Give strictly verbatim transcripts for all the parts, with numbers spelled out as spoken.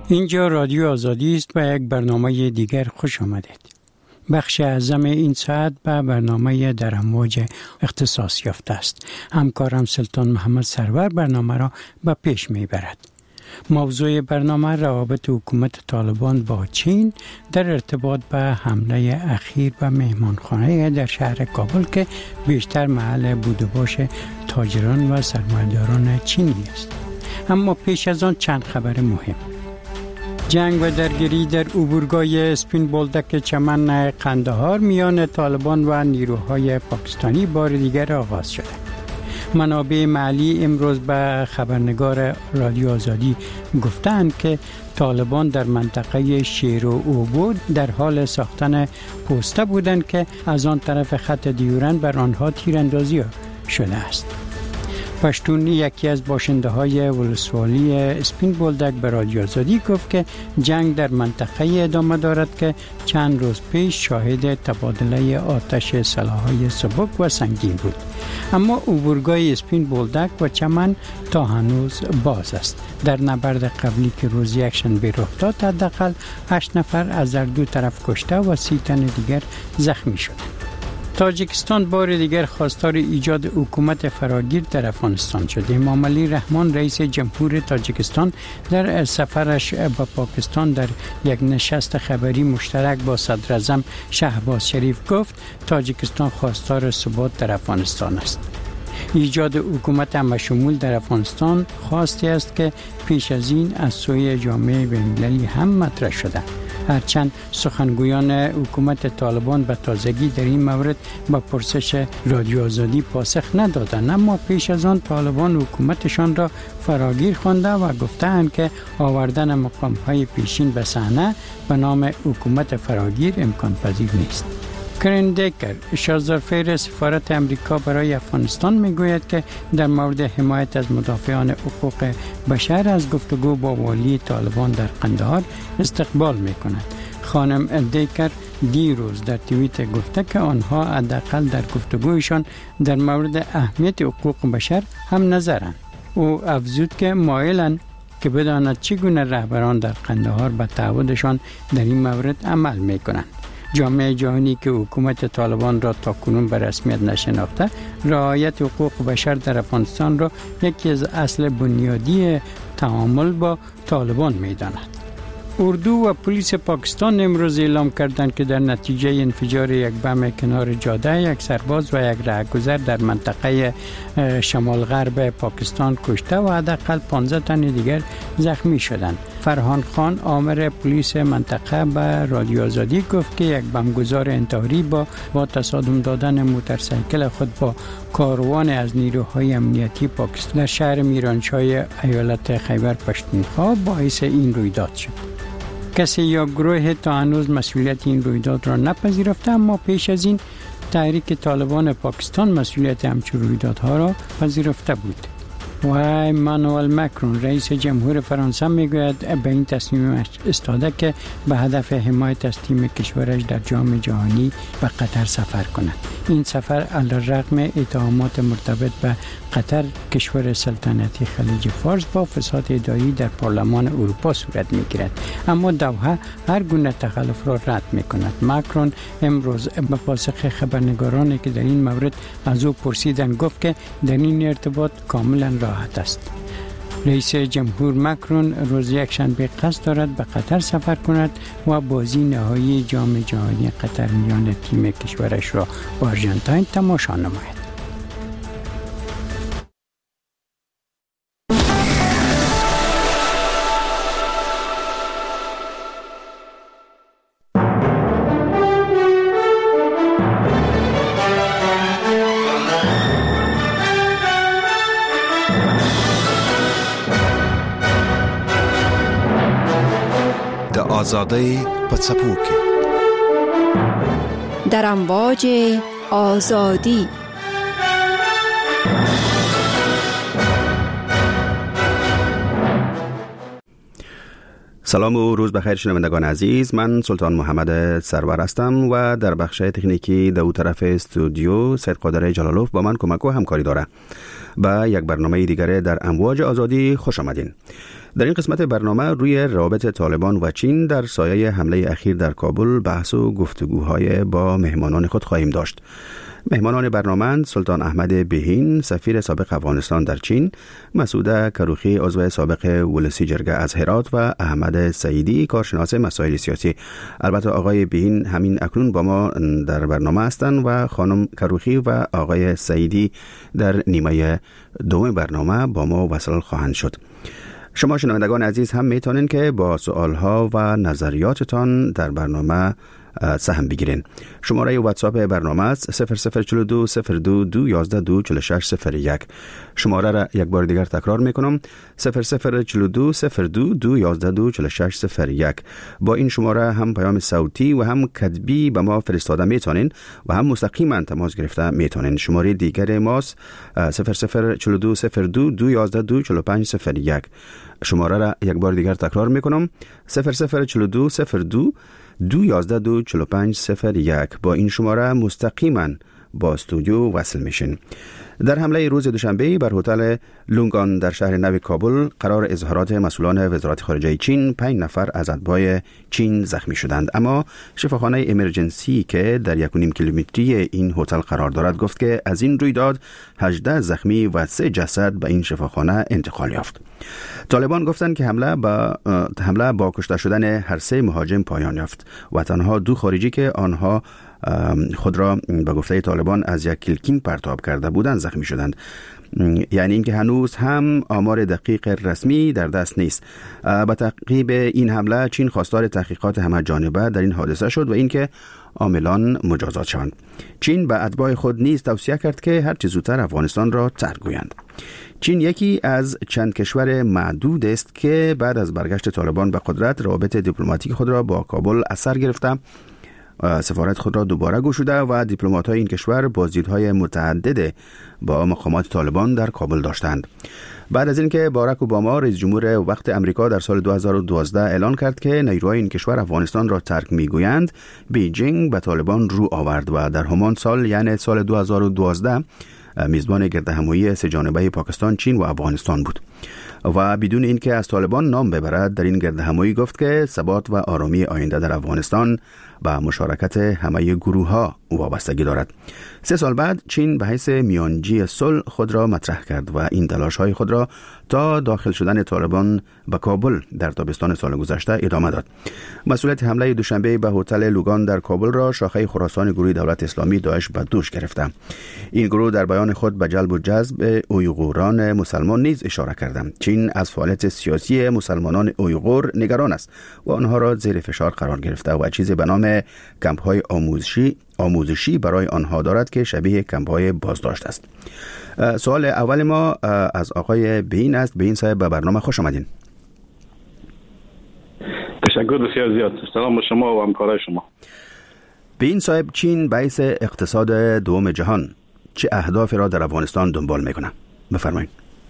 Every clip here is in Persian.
اینجا رادیو آزادی است و یک برنامه دیگر خوش آمدید. بخش اعظم این ساعت به برنامه در امواج اختصاص یافته است. همکارم سلطان محمد سرور برنامه را به پیش می برد. موضوع برنامه روابط حکومت طالبان با چین در ارتباط به حمله اخیر به مهمانخانه در شهر کابل که بیشتر محل بود و باش تاجران و سرمایه‌داران چینی است. اما پیش از آن چند خبر مهم. جنگ و درگیری در عبورگاه اسپین بولدک چمن قندهار میان طالبان و نیروهای پاکستانی بار دیگر آغاز شده. منابع محلی امروز به خبرنگار رادیو آزادی گفتند که طالبان در منطقه شیر و اوبود در حال ساختن پوسته بودند که از آن طرف خط دیورند بر آنها تیراندازی شده است. پشتون یکی از باشنده های ولسوالی اسپین بولدک به رادیو آزادی گفت که جنگ در منطقه ادامه دارد که چند روز پیش شاهد تبادله آتش سلاح‌های سبک و سنگین بود. اما عبورگاه اسپین بولدک و چمن تا هنوز باز است. در نبرد قبلی که روز یکشنبه رخ داد حداقل هشت نفر از هر دو طرف کشته و سی تن دیگر زخمی شدند. تاجیکستان بار دیگر خواستار ایجاد حکومت فراگیر در افغانستان شد. امام علی رحمان رئیس جمهور تاجیکستان در سفرش به پاکستان در یک نشست خبری مشترک با صدر اعظم شهباز شریف گفت تاجیکستان خواستار ثبات در افغانستان است. ایجاد حکومت همشمول در افغانستان خواستی است که پیش از این از سوی جامعه بین‌المللی هم مطرح شده. هرچند سخنگویان حکومت طالبان به تازگی در این مورد با پرسش رادیو آزادی پاسخ ندادند، اما پیش از آن طالبان حکومتشان را فراگیر خوانده و گفتند که آوردن مقام‌های پیشین به صحنه به نام حکومت فراگیر امکان پذیر نیست. کرین دیکر شازدارفیر سفارت امریکا برای افغانستان میگوید که در مورد حمایت از مدافعان حقوق بشر از گفتگو با والی طالبان در قندهار استقبال میکند. خانم دیکر دیروز در توییت گفته که آنها حداقل در گفتگویشان در مورد اهمیت حقوق بشر هم نظرند. او افزود که مایلند که بداند چگونه رهبران در قندهار به تعهدشان در این مورد عمل میکنند. جامعه جهانی که حکومت طالبان را تاکنون به رسمیت نشناخته، رعایت حقوق بشر در افغانستان را یکی از اصل بنیادی تعامل با طالبان می‌داند. اردو و پلیس پاکستان امروز اعلام کردند که در نتیجه انفجار یک بم کنار جاده یک سرباز و یک رهگذر در منطقه شمال غرب پاکستان کشته و حداقل پانزده تن دیگر زخمی شدند. فرهان خان آمر پلیس منطقه به رادیو آزادی گفت که یک بمگذار انتحاری با با تصادم دادن موتورسیکل خود با کاروان از نیروهای امنیتی پاکستان در شهر میرانشاه ایالت خیبر پختونخوا باعث این رویداد شد. کسی یا گروه تا هنوز مسئولیت این رویداد را نپذیرفته، اما پیش از این تحریک طالبان پاکستان مسئولیت همچون رویدادها را پذیرفته بود. و امانوئل مکرون رئیس جمهور فرانسه میگوید به این تصمیمش استاده که به هدف حمایت از تیم کشورش در جام جهانی به قطر سفر کند. این سفر علیرغم اتهامات مرتبط به قطر کشور سلطنتی خلیج فارس با فساد اداری در پارلمان اروپا صورت میگیرد، اما دوحه هر گونه تخلف را رد میکند. مکرون امروز به پاسخ خبرنگارانی که در این مورد از او پرسیدند گفت که در این ارتباط کاملا راحت است. رئیس جمهور مکرون روز یکشنبه قصد دارد به قطر سفر کند و بازی نهایی جام جهانی قطر میان تیم کشورش را با آرژانتین تماشا نماید. آزادی پڅپوکي در امواج آزادی. سلام و روز بخیر شنوندگان عزیز، من سلطان محمد سرور هستم و در بخش تکنیکی دو طرف استودیو سید قادر جلالوف با من کمک و همکاری داره. به یک برنامه دیگر در امواج آزادی خوش آمدین. در این قسمت برنامه روی روابط طالبان و چین در سایه حمله اخیر در کابل بحث و گفتگوهای با مهمانان خود خواهیم داشت. مهمانان برنامه سلطان احمد بهین، سفیر سابق افغانستان در چین، مسعود کروخی، عضو سابق ولسی جرگه از هرات و احمد سعیدی، کارشناس مسائل سیاسی. البته آقای بهین همین اکنون با ما در برنامه هستند و خانم کروخی و آقای سعیدی در نیمه دوم برنامه با ما وصل خواهند شد. شما شنوندگان عزیز هم میتونین که با سوالها و نظریاتتان در برنامه سهم بگیرین. شماره واتساپ برنامه است صفر صفر چهل و دو صفر دو دو یازده دو چهل و شش صفر یک. شماره را یک بار دیگر تکرار میکنم صفر صفر چهل و دو صفر دو دو یازده دو چهل و شش صفر یک. با این شماره هم پیام صوتی و هم کتبی به ما فرستاده میتونین و هم مستقیما تماس گرفته میتونین. شماره دیگر ماست صفر صفر چهل و دو صفر دو دو یازده دو چهل و پنج صفر یک. شماره را یک بار دیگر تکرار میکنم صفر صفر چهل و دو صفر دو دو یازده دو چهل و پنج صفر یک. با این شماره مستقیما با استودیو وصل میشین. در حمله روز دوشنبه بر هتل لونگان در شهر نو کابل قرار اظهارات مسئولان وزارت خارجه چین پنج نفر از اتباع چین زخمی شدند، اما شفاخانه امرجنسی که در یک و نیم کیلومتری این هتل قرار دارد گفت که از این رویداد هجده زخمی و سه جسد به این شفاخانه انتقال یافت. طالبان گفتند که حمله با حمله با کشته شدن هر سه مهاجم پایان یافت و تنها دو خارجی که آنها خود را به گفته طالبان از یک کلکین پرتاب کرده بودند زخمی شدند. یعنی اینکه هنوز هم آمار دقیق رسمی در دست نیست. با تعقیب این حمله چین خواستار تحقیقات همه جانبه در این حادثه شد و اینکه عاملان مجازات شوند. چین به اتباع خود نیز توصیه کرد که هر چه زودتر افغانستان را ترک گویند. چین یکی از چند کشور معدود است که بعد از برگشت طالبان به قدرت روابط دیپلماتیک خود را با کابل از سر گرفته، سفارت خود را دوباره گشوده و دیپلمات‌های این کشور بازدیدهای متعدد با مقامات طالبان در کابل داشتند. بعد از اینکه باراک اوباما رئیس جمهور وقت امریکا در سال دو هزار و دوازده اعلان کرد که نیروهای این کشور افغانستان را ترک میگویند، بیجینگ به طالبان رو آورد و در همان سال یعنی سال دو هزار و دوازده میزبان گردهمایی سه جانبه پاکستان، چین و افغانستان بود و بدون اینکه از طالبان نام ببرد در این گردهمایی گفت که ثبات و آرامی آینده در افغانستان با مشارکت همه گروه ها وابستگی دارد. سه سال بعد چین به حیث میانجی صلح خود را مطرح کرد و این تلاش های خود را تا داخل شدن طالبان به کابل در تابستان سال گذشته ادامه داد. مسئولیت حمله دوشنبه به هتل لوگان در کابل را شاخه خراسان گروه دولت اسلامی داعش به دوش گرفته. این گروه در بیان خود به جلب و جذب اویغوران مسلمان نیز اشاره کرده. چین از فعالیت سیاسی مسلمانان اویغور نگران است و آنها را زیر فشار قرار گرفته و چیزی به نام کمپ‌های آموزشی آموزشی برای آنها دارد که شبیه کمپ‌های بازداشت است. سوال اول ما از آقای بهین است. بهین صاحب به برنامه خوش آمدین. تشکر بسیار زیاد. سلام به شما و همکارای شما. بهین صاحب، چین باعث اقتصاد دوم جهان چه اهدافی را در افغانستان دنبال میکنه؟ بفرمایید.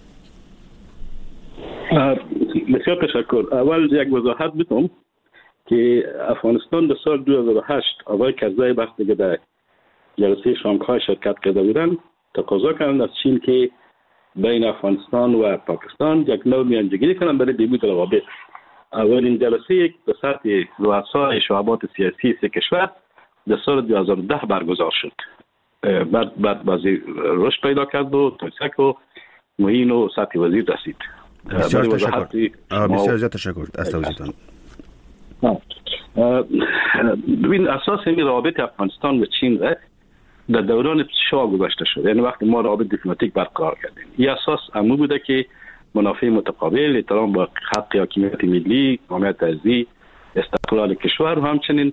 بسیار تشکر. اول یک وضاحت بدم که افغانستان در سال دو هزار و هشت آقای کرزی وقتی که در جلسه شانگهای شرکت کرده بودند تقاضا کردند از چین که بین افغانستان و پاکستان یک نوع میانجیگیری کنند برای بهبود روابط. اولین جلسه به سطح رؤسای شعبات سیاسی سه کشور در سال دو هزار و ده برگزار شد. بعد بعد بعضی رشد پیدا کرد و تاکسک و معین و سطح وزیر رسید. بسیار تشکر. بسیار زیاد تشکر از توضیحتان. ببین اساس این روابط افغانستان و چین در دوران شاه گذاشته شد، یعنی وقتی ما روابط دیپلماتیک برقرار کردیم. این اساس امو بوده که منافع متقابل، احترام به حق حاکمیت ملی، حمایت ارضی، استقلال کشور و همچنین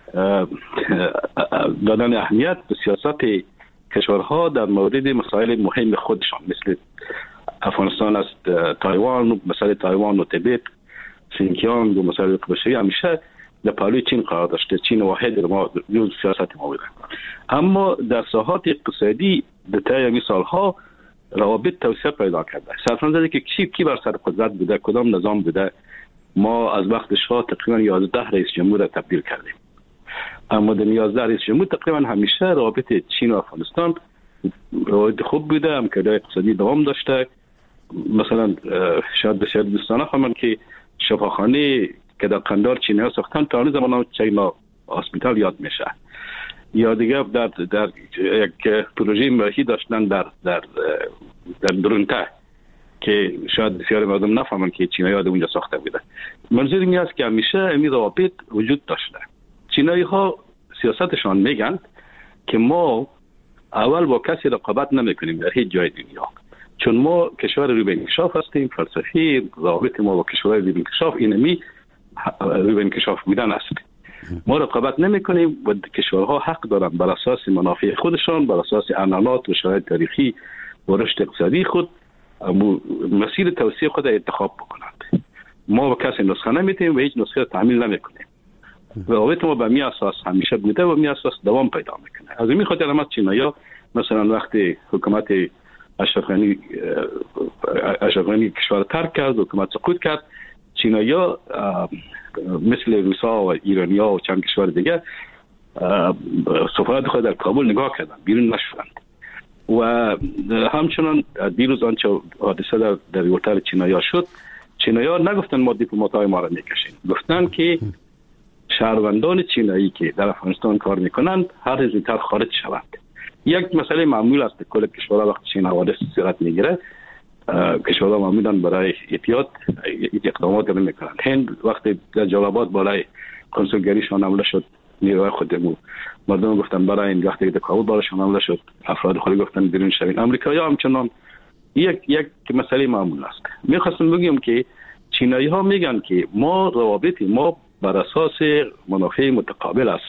دادن اهمیت به سیاست کشورها در مورد مسائل مهم خودشان، مثل افغانستان است، تایوان، مسائل تایوان و تبت، سینکیانگ و مسائل بشری همیشه در پهلوی چین قرار داشته. چین واحد ما جز سیاست ما بوده. اما در ساحات اقتصادی در طی همین سالها روابط توسعه پیدا کرده. صرفاً زده که کی کی بر سر قدرت بوده، کدام نظام بوده. ما از وقت شاه تقریبا یازده رئیس جمهور را تبدیل کردیم، اما در یازده رئیس جمهور تقریبا همیشه روابط چین و افغانستان روابط خوب بوده، همکاری اقتصادی دوام داشته. مثلا شاید بسیار دوستان فهمن که شفاخانه که در قندار چینی ساختن تا آن زمان چینا هاسپیتال یاد میشه. یا دیگه در در یک پروژه ماهی داشتن در در در درونته که شاید بسیار مردم نفهمن که چینایی ها اونجا ساخته بوده. منظور این است که همیشه این روابط وجود داشته. چینایی ها سیاستشان میگن که ما اول با کسی رقابت نمیکنیم در هیچ جای دنیا، چون ما کشور روی انکشاف هستیم. فلسفی روابط ما با کشورهای روی انکشاف اینمی روی انکشاف بودن است. ما رقابت نمیکنیم و کشورها حق دارن بر اساس منافع خودشان، بر اساس عنعنات و شرایط تاریخی و رشد اقتصادی خود مسیر توسعه خود انتخاب بکنند. ما با کسی نسخه نمیدیم و هیچ نسخه تعمیل نمیکنیم. روابط ما به می اساس همیشه بوده و می اساس دوام پیدا میکنه. از این خاطر هم چینایا مثلا وقتی حکومت اشرف غنی اشرف غنی کشور ترک کرد، حکومت سقوط کرد، چینایا مثل روسا و ایرانیا و چند کشور دیگه سفارت خود در کابل نگاه کردن، بیرون نشدند. و همچنان دیروز آنچه حادثه در در ورتر چینایا شد، چینایا نگفتن ما دیپلمات‌های ما را میکشیم، گفتن که شهروندان چینایی که در افغانستان کار میکنند هر زودتر خارج شوند. یک مسئله معمول است که کل کشورها وقتی چین حوادث صورت میگیره، کشورها معمولا برای احتیاط اقدامات میکنند. هند وقتی در جلال‌آباد بالای کنسولگریشان حمله شد، نیروهای خودمون مردم گفتن برای این، وقتی در کابل بالاشان حمله شد افراد خود گفتن بیرون شوین. امریکایی‌ها همچنان یک یک مسئله معمول است. میخواستم بگم که چینایی ها میگن که ما روابط ما بر اساس منافع متقابل است.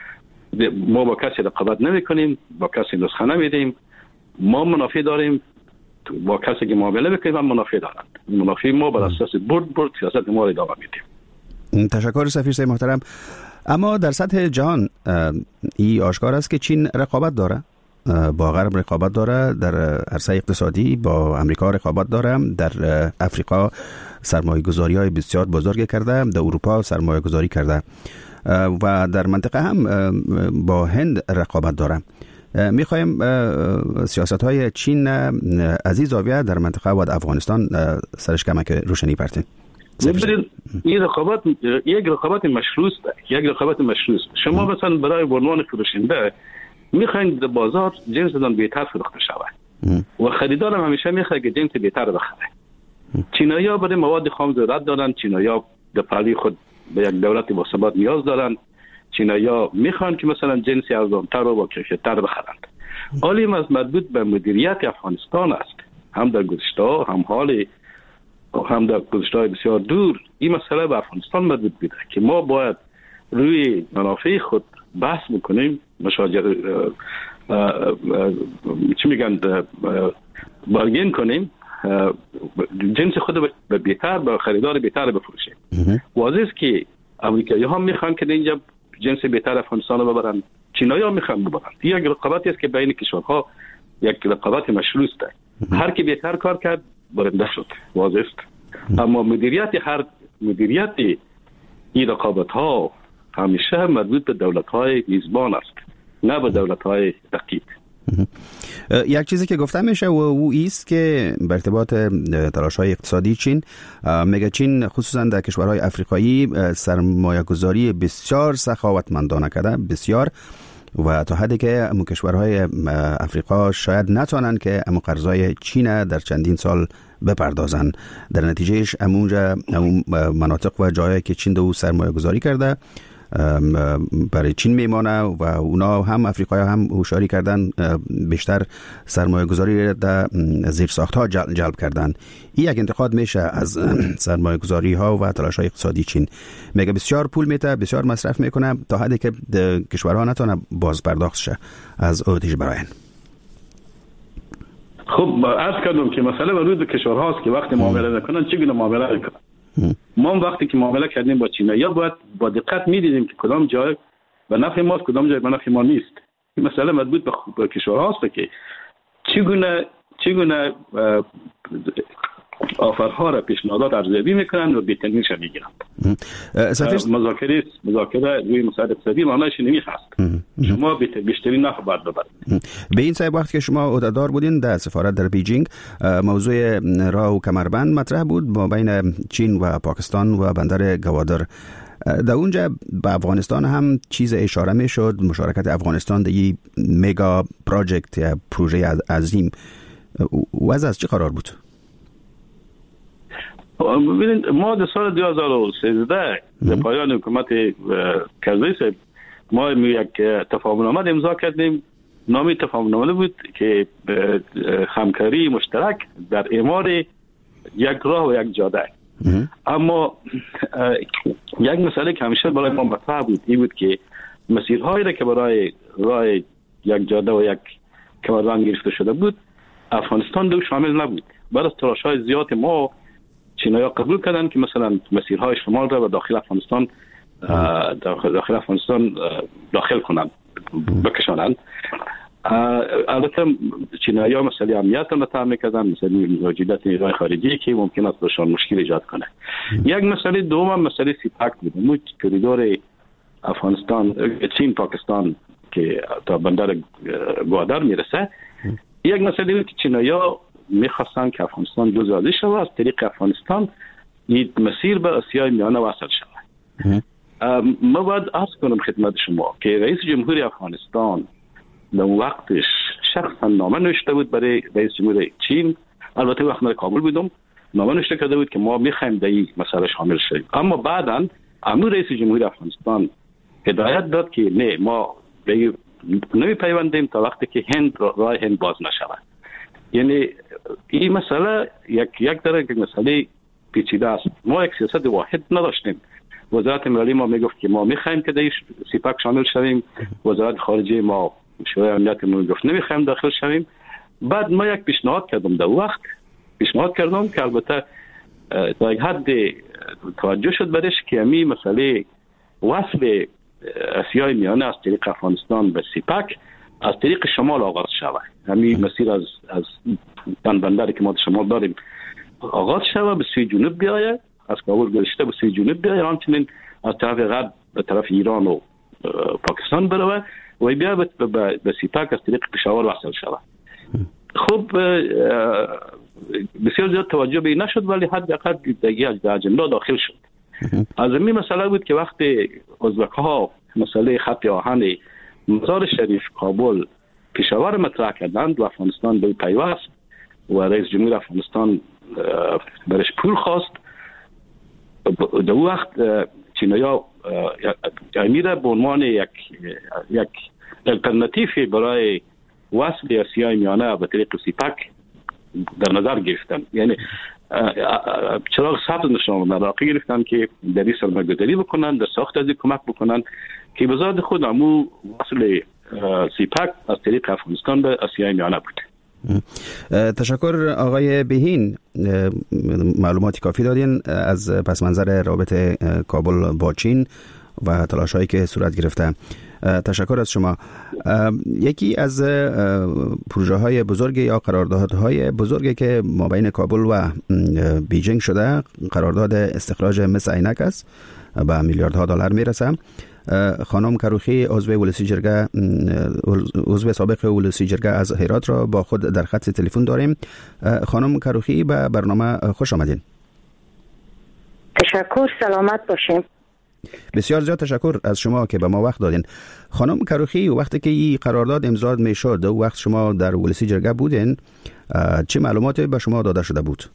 ما با کسی رقابت نمی کنیم، با کسی نسخه نمیدیم. ما منافع داریم، با کسی که معامله میکنیم هم منافع دارند. منافع ما بر اساس برد برد سیاست ما را ادامه میدیم. تشکر سفیر صاحب محترم. اما در سطح جهان این آشکار است که چین رقابت داره، با غرب رقابت داره، در عرصه اقتصادی با امریکا رقابت داره، در افریقا سرمایه گذاری های بسیار بزرگ کرده، در اروپا سرمایه گذاری کرده و در منطقه هم با هند رقابت داره. میخوایم سیاست های چین از این زاویه در منطقه و در افغانستان سرش کمک روشنی پرتین. ببینید این رقابت یک رقابت مشروط است، یک رقابت مشروط. شما مثلا برای عنوان فروشنده میخواین در بازار جنستان بهتر فروخته شود و خریدار هم همیشه میخواد که جنس بهتر بخره. چینایی‌ها برای مواد خام ضرورت دارن، چینایی‌ها در پهلوی خود به یک دولت با ثبات نیاز دارن. چینایی‌ها میخوان که مثلا جنسی ارزان‌تر و با کیفیت‌تر بخرند. حالی از مربوط به مدیریت افغانستان است، هم در گذشته هم حال هم در گذشته بسیار دور این مسئله به افغانستان مربوط بوده که ما باید روی منافع خود بحث میکنیم، مشاجره چی میگن بارگین کنیم، جنس خود به بهتر به خریدار بهتر بفروشیم. واضح است که امریکایی ها میخوان که اینجا جنس بهتر افغانستان رو ببرن، چینایی ها میخوان ببرن. یک رقابتی است که بین کشورها یک رقابت مشروط است. هر کی بهتر کار کرد برنده شد، واضح است. اما مدیریت هر مدیریت این رقابت ها همیشه مربوط به دولت های میزبان است، نه به دولت های رقیب. یک چیزی که گفته میشه و او ایست که به ارتباط تلاش های اقتصادی چین، میگه چین خصوصا در کشورهای افریقایی سرمایه گذاری بسیار سخاوتمندانه کرده، بسیار، و تا حدی که امو کشورهای افریقا شاید نتونن که امو قرضای چین در چندین سال بپردازن. در نتیجهش امونجا امون مناطق و جایی که چین دو سرمایه گذاری کرده برای چین میمانه و اونا هم افریقایی هم هوشیاری کردن بیشتر سرمایه گذاری در زیر ساخت ها جلب کردن. این یک انتقاد میشه از سرمایه گذاری ها و تلاش های اقتصادی چین. میگه بسیار پول میته، بسیار مصرف میکنه تا حدی که کشورها نتونه باز پرداخت شه از آتش براین. خب عرض کردم که مسئله مربوط به کشورهاست که وقتی معامله میکنن چگونه معامله میکنن. ما وقتی که معامله کردیم با چینایی‌ها باید با دقت می‌دیدیم که کدام جای به نفع ماست، کدام جای به نفع ما نیست. این مسئله مربوط به کشورهاست که چگونه چگونه آفرها را پیشنهادات ارزیابی میکنن و بی‌تنینش میگیرن. مذاکره مذاکره روی مسائل اقتصادی معنیش نمیخواست شما بیشتری نفع باید ببرید. به این صاحب وقت که شما عهدهدار بودین در سفارت در بیجینگ، موضوع راه و کمربند مطرح بود با بین چین و پاکستان و بندر گوادر. در اونجا به افغانستان هم چیز اشاره می شد، مشارکت افغانستان در این مگا پروژکت یا پروژه عظیم. وضع از چه قرار بود؟ ببینید ما در سال دو هزار و سیزده در پایان حکومت کرزی ما یک تفاهم‌نامه امضا کردیم. نام تفاهم‌نامه بود که همکاری مشترک در اعمار یک راه و یک جاده. اما یک مسئله که همیشه برای ما مطرح بود این بود که مسیرهایی را که برای راه یک جاده و یک کمربند گرفته شده بود افغانستان دو شامل نبود. بعد از تلاش‌های زیاد ما چینای‌ها قبول کردن که مثلا مسیرهای شمال را به داخل افغانستان داخل افغانستان داخل کنند بکشانند. البته چینایی‌ها مسئله امنیت را مطرح می‌کردن، مسئله موجودیت نیروهای خارجی که ممکن است برشان مشکل ایجاد کنه. یک مسئله دوم مسئله سیپاک بود، اون کریدور افغانستان چین پاکستان که تا بندر گوادر میرسه. یک مسئله بود که چینایی‌ها می‌خواستن که افغانستان جزء از شود، از طریق افغانستان این مسیر به آسیای میانه وصل شود. ما باید عرض کنم خدمت شما که رئیس جمهوری افغانستان در وقتش شخصا نامه نوشته بود برای رئیس جمهور چین. البته وقت من کابل بودم نامه نوشته کرده بود که ما می‌خوایم در این مسئله شامل شویم. اما بعداً امروز رئیس جمهوری افغانستان هدایت داد که نه، ما به نمی‌پیوندیم تا وقتی که هند راه هند باز نشود. یعنی این مسئله یک یک درجه مسئله پیچیده است. ما یک سیاست واحد نداشتیم. وزارت مالی ما میگفت که ما می‌خوایم که در سیپاک شامل شویم، وزارت خارجه ما شورای امنیت ما گفت نمی‌خوایم داخل شویم. بعد ما یک پیشنهاد کردم در وقت پیشنهاد کردم که البته تا یک حد توجه شد برش که همین مسئله وصل آسیای میانه از طریق افغانستان به سیپاک از طریق شمال آغاز شود. همین مسیر از از بندری که ما در شمال داریم آغاز شود، به سوی جنوب بیاید، از کابل گذشته به سوی جنوب بیاید، همچنین از طرف غرب به طرف ایران و پاکستان بروه و بیا به سیپاک از طریق پشاور وصل شود. خب بسیار زیاد توجه به این نشد، ولی حداقل در اجندا داخل شد. از این مسئله بود که وقتی ازبک‌ها مسئله خط آهن مزار شریف کابل پشاور مطرح کردند و افغانستان به پیوست و رئیس جمهور افغانستان برش پول خواست، در وقت چینای‌ها امیره به عنوان یک یک الटरनेटिव برای وصل آسیای میانه به طریق سیپاک در نظر گرفتن. یعنی چراغ سبز نشان علاقه گرفتن که در این سرمایه‌گذاری بکنن، در ساخت از کمک بکنن که به ذات خود همو وصل سیپاک از طریق افغانستان به آسیای میانه بود. تشکر آقای بهین، معلوماتی کافی دادین از پس منظر رابطه کابل با چین و تلاش‌هایی که صورت گرفته. تشکر از شما. یکی از پروژه های بزرگ یا قراردادهای بزرگی که مابین کابل و بیجینگ شده قرارداد استخراج مس عینک است، به میلیاردها دلار میرسه. خانم کروخی عضو ولسی جرگه عضو سابق ولسی جرگه از هرات را با خود در خط تلفن داریم. خانم کروخی به برنامه خوش آمدین. تشکر، سلامت باشیم. بسیار زیاد تشکر از شما که به ما وقت دادین. خانم کروخی، وقتی که این قرارداد امضا میشد و وقت شما در ولسی جرگه بودین، چه معلوماتی به شما داده شده بود؟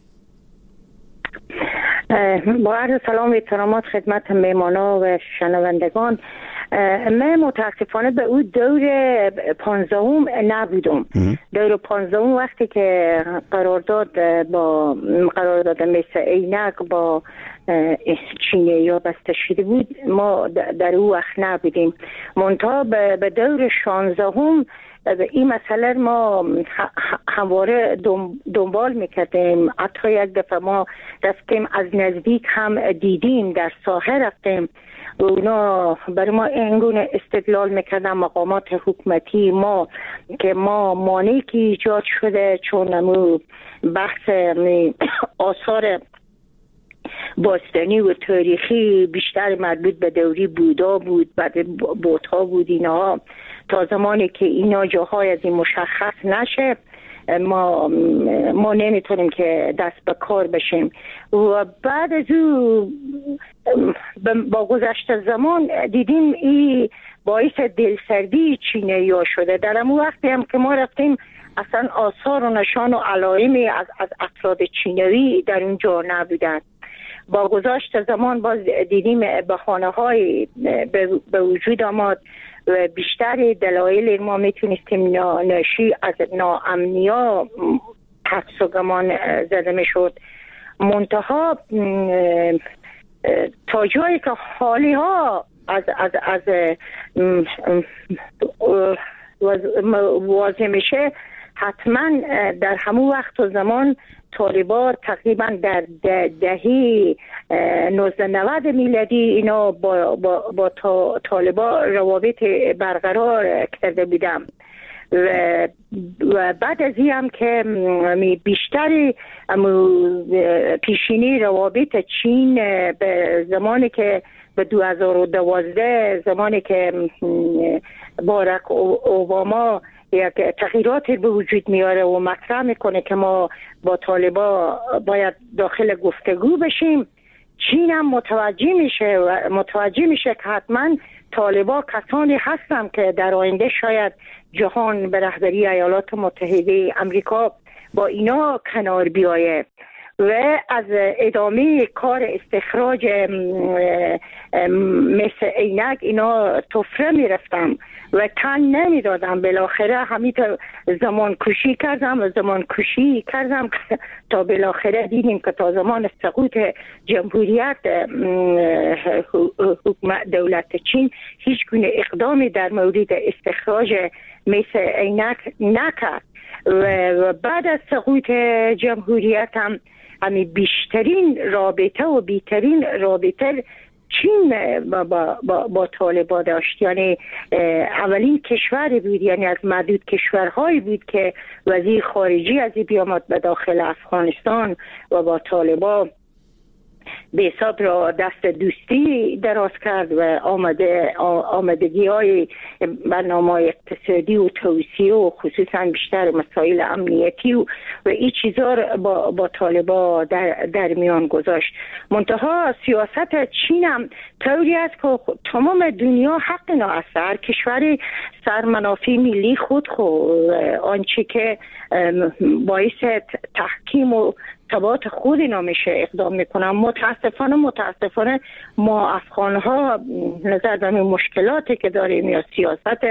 با عرض سلام و احترامات خدمت مهمانا و شنوندگان، من متاسفانه به اون دور پانزدهم نبودم. دور پانزدهم وقتی که قرارداد با قرارداد مثل عینک با چینی یا بسته شده بود، ما در اون وقت نبودیم. منتها به دور شانزدهم این مسئله ما همواره دنبال میکردیم. حتی یک دفعه ما رفتیم از نزدیک هم دیدیم، در ساحه رفتیم و اونا برای ما اینگونه استدلال میکردن مقامات حکومتی ما که ما مانعی که ایجاد شده چون امو بحث آثار باستانی و تاریخی بیشتر مربوط به دوری بودا بود، بعد بوتها بود، اینا تا زمانی که اینا جاهای از این مشخص نشه ما ما نمیتونیم که دست به کار بشیم. و بعد از او با گذشت زمان دیدیم این باعث دلسردی چینی ها شده. در همون وقتی هم که ما رفتیم اصلا آثار و نشان و علائمی از, از افراد چینی در اونجا نبودن. با گذشت زمان باز دیدیم بهانه های به وجود آمد و بیشتر دلایل ما میتونستیم ناشی از ناامنیا حدس و گمان زده میشد. منتها تا جایی که حالی ها از از از واضح میشه، حتما در همون وقت و زمان طالبان تقریبا در دهه نوزده نود میلادی اینا با, با, با طالبان روابط برقرار کرده بودم و, و بعد از این هم که بیشتر پیشینی روابط چین به زمانی که به دو هزار و دوازده زمانی که باراک اوباما یک تغییراتی به وجود میاره و مطرح میکنه که ما با طالبا باید داخل گفتگو بشیم، چین هم متوجه میشه و متوجه میشه که حتما طالبا کسانی هستن که در آینده شاید جهان به رهبری ایالات متحده امریکا با اینا کنار بیایه و از ادامه کار استخراج مثل عینک اینا طفره میرفتم و تن نمیدادم. بالاخره همین زمان کشی کردم و زمان کشی کردم تا بالاخره دیدیم که تا زمان سقوط جمهوریت حکومت دولت چین هیچ گونه اقدامی در مورد استخراج مثل عینک نکرد و بعد از سقوط جمهوریت هم همین بیشترین رابطه و بیترین رابطه چین با, با, با, با طالبان داشت. یعنی اولین کشوری بود، یعنی از معدود کشورهایی بود که وزیر خارجی از این بیامد به داخل افغانستان و با طالبان به حساب را دست دوستی دراز کرد و آمده آمدگی های برنامه اقتصادی و توسعه و خصوصا بیشتر مسائل امنیتی و, و این چیزا با, با طالبان در, در میان گذاشت. منتها سیاست چین هم طوری است که تمام دنیا حق اینا است، هر کشوری سر منافع ملی خود خود آنچه که باعث تحکیم و ثبات خود اینا میشه اقدام میکنم. متاسفانه متاسفانه ما افغان ها نظر به مشکلاتی که داریم یا سیاست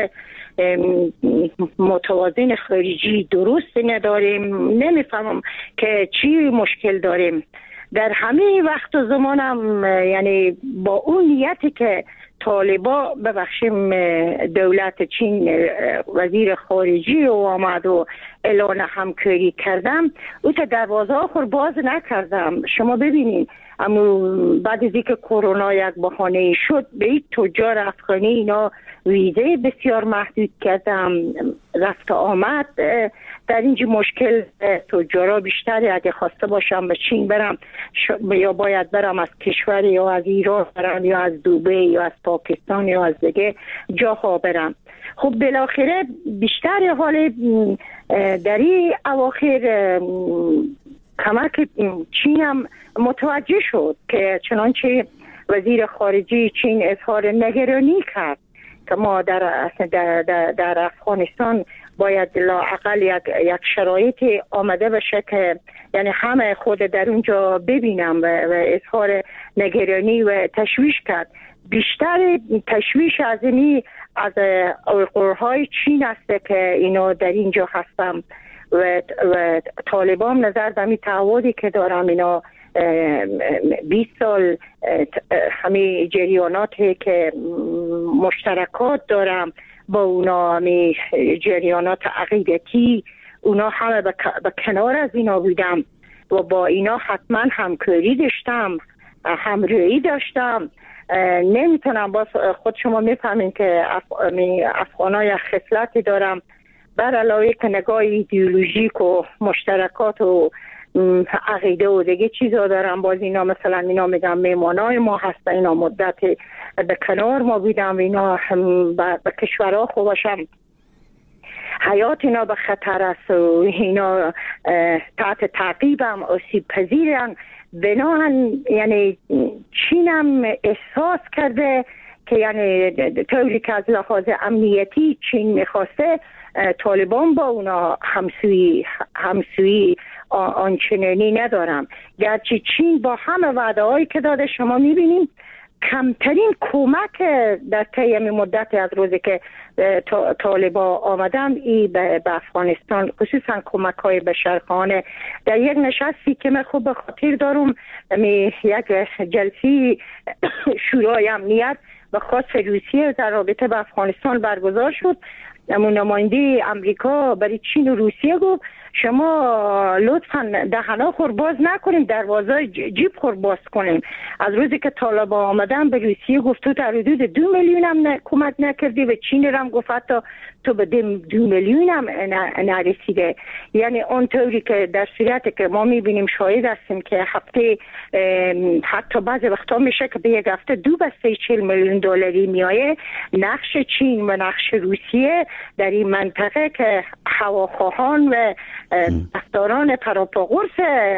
متوازن خارجی درست نداریم، نمیفهمم که چی مشکل داریم. در همه وقت و زمانم یعنی با اون نیتی که طالبا ببخشیم دولت چین وزیر خارجی و آمد و اعلان همکاری کردم، او تا دروازه آخر باز نکردم. شما ببینید اما بعد از اینکه کرونا یک بهانه شد به این تجار افغانی اینا ویزه بسیار محدود کردم، رفت آمد در اینجا مشکل تجارا بیشتری اگه خواسته باشم به چین برم یا باید برم از کشور یا از ایران برم یا از دوبه یا از پاکستان یا از دیگه جاها برم. خب بالاخره بیشتر حال در این اواخر کمک چین هم متوجه شد که چنانچه وزیر خارجی چین اظهار نگرانی کرد که ما در در, در, در افغانستان باید لااقل یک, یک شرایط آمده بشه که یعنی همه خود در اونجا ببینم و, و اظهار نگرانی و تشویش کرد. بیشتر تشویش از اینی از قرهای چین است که اینا در اینجا هستم و, و طالبان نظر به می تعهدی که دارم اینا بیست سال همه جریاناتی که مشترکات دارم با اونا همی جریانات عقیدتی اونا همه به کنار از اینا بودم و با اینا حتما همکاری داشتم، همراهی داشتم. نمیتونم، باز خود شما میفهمین که افغانای خصلتی دارم، بر علاوه که نگاه ایدئولوژیک و مشترکات و عقیده و دیگه چیزا دارم، باز اینا مثلا اینا میگم میمانای ما هست، اینا مدت به کنار ما بودم، اینا به کشورها خوب باشم، حیات اینا به خطر است و اینا تحت تعقیبم، آسیب پذیرن. بناهن یعنی چینم احساس کرده که یعنی طوری که از لحاظ امنیتی چین میخواسته طالبان با اونا همسویی همسویی آنچنانی ندارم، گرچه چین با همه وعده هایی که داده شما میبینیم کمترین کمک در طی مدت از روزی که طالبان آمدن ای به افغانستان، خصوصا کمک های بشرخانه. در یک نشستی که من خوب به خاطر دارم، یک جلسی شورای امنیت و خاص روسیه در رابطه به افغانستان برگزار شد. نماینده امریکا برای چین و روسیه گفت شما لطفاً دهنا خور باز نکنیم، دروازه جیب خور باز کنیم. از روزی که طالبان آمدن به روسیه گفت تو در حدود دو میلیون هم کمک نکردی و چین هم گفت حتی تو به دو میلیون هم نرسیده. یعنی اونطوری که در صورتی که ما میبینیم شاهد هستیم که هفته حتی بعضی وقتا میشه که به یک هفته دو بسته چهل میلیون دلاری میایه. نقش چین و نقش روسیه در این منطقه که هواخواهان و دفتران پراپاگورس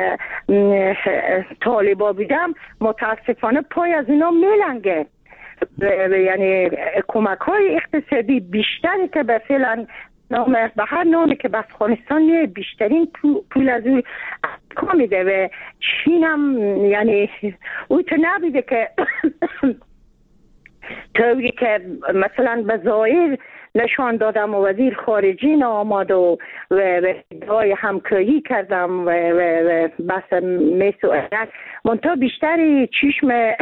طالبا بودم متاسفانه پای از اینا میلنگه. یعنی کمک های اقتصادی بیشتری که به فعلا نام به هر نامی که به افغانستان بیشترین پول از او امریکا میده و چین هم یعنی او تو نبیده که طوری که مثلا به ظاهر نشان دادم و وزیر خارجی آمد و ادعای همکاری کردم و بس میسوعدن منطقه بیشتری چشم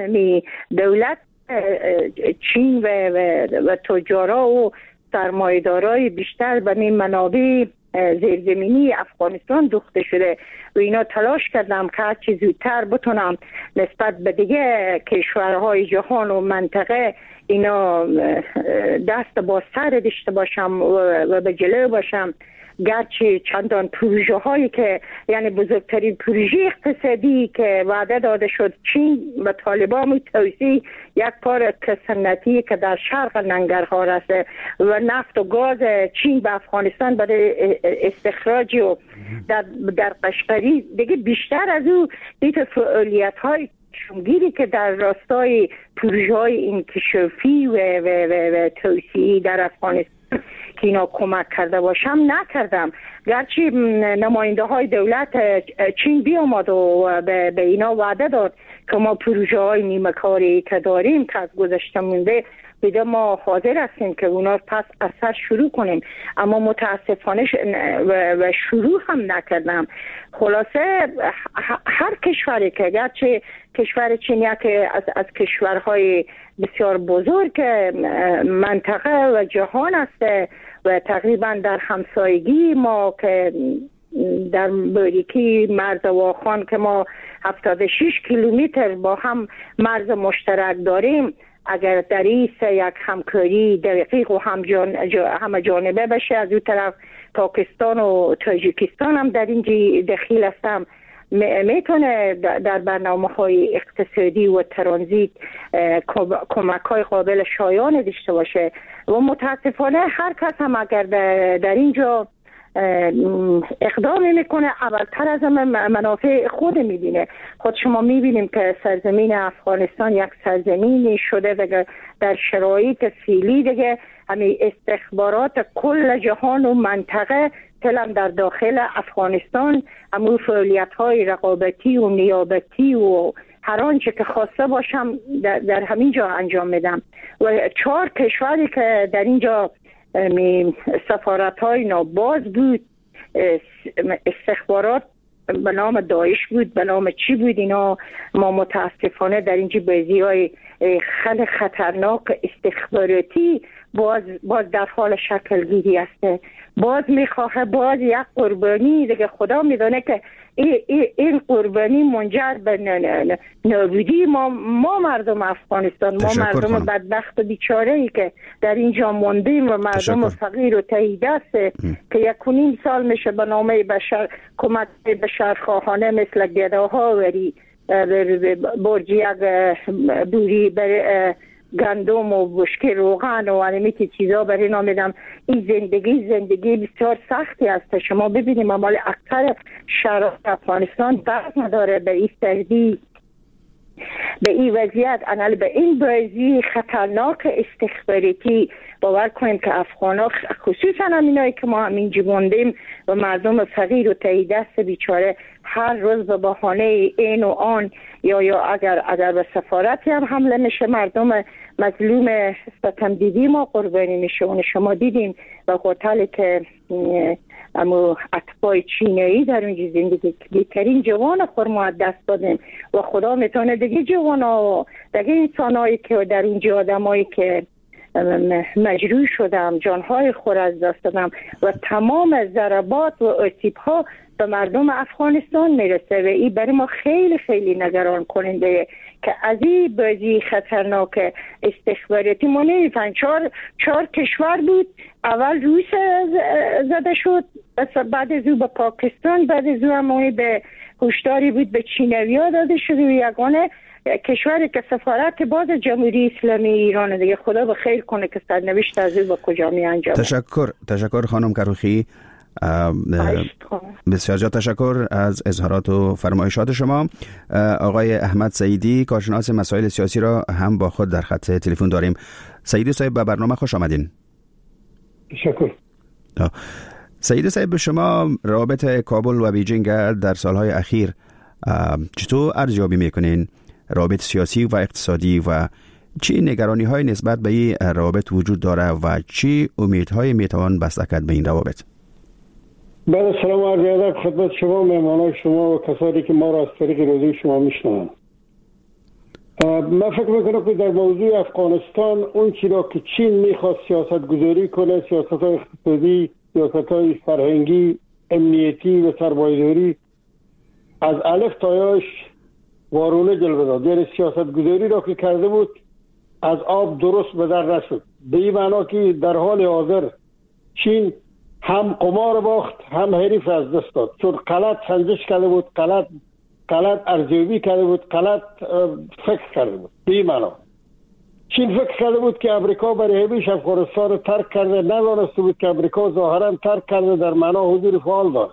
دولت چین و, و, و تجارا و سرمایه‌دارای بیشتر به این منابع زیرزمینی افغانستان دوخته شده و اینا تلاش کردم که هر چی زودتر بتونم نسبت به دیگه کشورهای جهان و منطقه اینا دست با سر داشته باشم و به جلو باشم. گرچه چندان پروژه هایی که یعنی بزرگترین پروژه اقتصادی که وعده داده شد چین و طالبان می توسیع یک پار سنتی که در شرق ننگرهار است و نفت و گاز چین به افغانستان برای استخراج و در, در قشقری دیگه بیشتر از او دیت فعالیت های شمگیری که در راستای پروژه های انکشافی و, و, و, و توسعه در افغانستان که اینا کمک کرده باشم نکردم. گرچه نماینده های دولت چین بیامد و به, به اینا وعده داد که ما پروژه های نیمه کاری که داریم که از گذشته مونده بیده ما حاضر هستیم که اونا پس اثر شروع کنیم، اما متاسفانه و شروع هم نکردم. خلاصه هر کشوری که گرچه کشور چین که از, از کشورهای بسیار بزرگ منطقه و جهان است و تقریبا در همسایگی ما که در باریکی مرز واخان که ما هفتاد و شش کیلومتر با هم مرز مشترک داریم، اگر در این یک همکاری دقیق و هم جان همه جانبه بشه، از اون طرف پاکستان و تاجیکستان هم در اینجا دخیل هستم، میتونه در برنامه های اقتصادی و ترانزیت کمک های قابل شایان داشته باشه و متاسفانه هر کس هم اگر در اینجا اقدام میکنه اولتر از منافع خود میبینه. خود شما میبینیم که سرزمین افغانستان یک سرزمینی شده و در شرایط فعلی دیگه همین استخبارات کل جهان و منطقه تلم در داخل افغانستان همون فعالیت های رقابتی و نیابتی و هر آنچه که خواسته باشم در, در همین جا انجام میدم و چهار کشوری که در اینجا سفارت های ناباز بود، استخبارات به نام داعش بود، به نام چی بود، اینا ما متاسفانه در اینجا بازی های خیلی خطرناک استخباراتی باز باز در حال شکل گیری است. باز میخواه باز یک قربانی دیگه. خدا میدونه که ای ای این قربانی منجر به نابودی ما ما مردم افغانستان، ما مردم خانم. بدبخت و بیچاره ای که در اینجا موندیم و مردم تشکر. فقیر و تهی دست که یک و نیم سال میشه به نامه بشر کمک بشرخواهانه مثل گداها وری برج یک دوری بر گندم و بشکه روغن و انمیتی چیزا برای نامیدم. این زندگی زندگی بسیار سختی است. شما ببینیم امال اکثر شهرها افغانستان دست نداره به این سردی، به این وضعیت، انال به این بازی خطرناک استخباراتی. باور کنیم که افغان ها خصوصا همینایی که ما همینجا موندیم و مردم فقیر و تهی دست بیچاره هر روز به بهانه این و آن یا یا اگر اگر به سفارتی هم حمله میشه مردم مظلوم ستم دیدی ما قربانی میشه. اون شما دیدیم و هتلی که اما اتباع چینایی در اونجا زندگی بیترین جوان خورما دست دادیم و خدا میتونه دیگه جوان ها دیگه انسان هایی که در اونجا آدم هایی که مجروح شدم جانهای خور از دست دادم و تمام ضربات و آسیب ها به مردم افغانستان میرسه و این برای ما خیلی خیلی نگران کننده که از این بازی خطرناک استخباراتی ما نمیفهمیم. چهار چهار کشور بود، اول روس زده شد، بعد از او به پاکستان، بعد از او هم به هشداری بود به چینوی ها داده شد و یگانه کشوری که سفارت باز جمهوری اسلامی ایران دیگه. خدا به خیر کنه که سرنوشت از او به کجا می انجامه. تشکر تشکر خانم کروخی، بسیار زیاد تشکر از اظهارات و فرمایشات شما. آقای احمد سعیدی کارشناس مسائل سیاسی را هم با خود در خط تلفن داریم. سعیدی صاحب به برنامه خوش آمدین. تشکر. سعیدی صاحب، شما روابط کابل و بیجینگ در سالهای اخیر چطور ارزیابی میکنین؟ روابط سیاسی و اقتصادی و چی نگرانی های نسبت به این روابط وجود داره و چی امیدهای میتوان بسته کرد به این روابط؟ بله، سلام و عرض ادب خدمت شما، مهمانان شما و کسانی که ما را از طریق رادیو شما میشنوند. من فکر میکنم که در موضوع افغانستان اون چی را که چین میخواد سیاست گذاری کنه، سیاست های اقتصادی، سیاست های فرهنگی، امنیتی و سرمایه‌داری، از الف تا یاش وارونه جلوه داد. یعنی سیاست گذاری را که کرده بود از آب درست به در نشد. به این معنا که در حال حاضر چین هم قمار باخت هم حریف از دست داد، چون غلط سنجش کرده بود، غلط غلط ارزیابی کرده بود، غلط فکر کرده بود. به این معنا چین فکر کرده بود که امریکا برای همیش افغانستان رو ترک کرده، ندانسته بود که امریکا ظاهرا ترک کرده در معنا حضور فعال داره.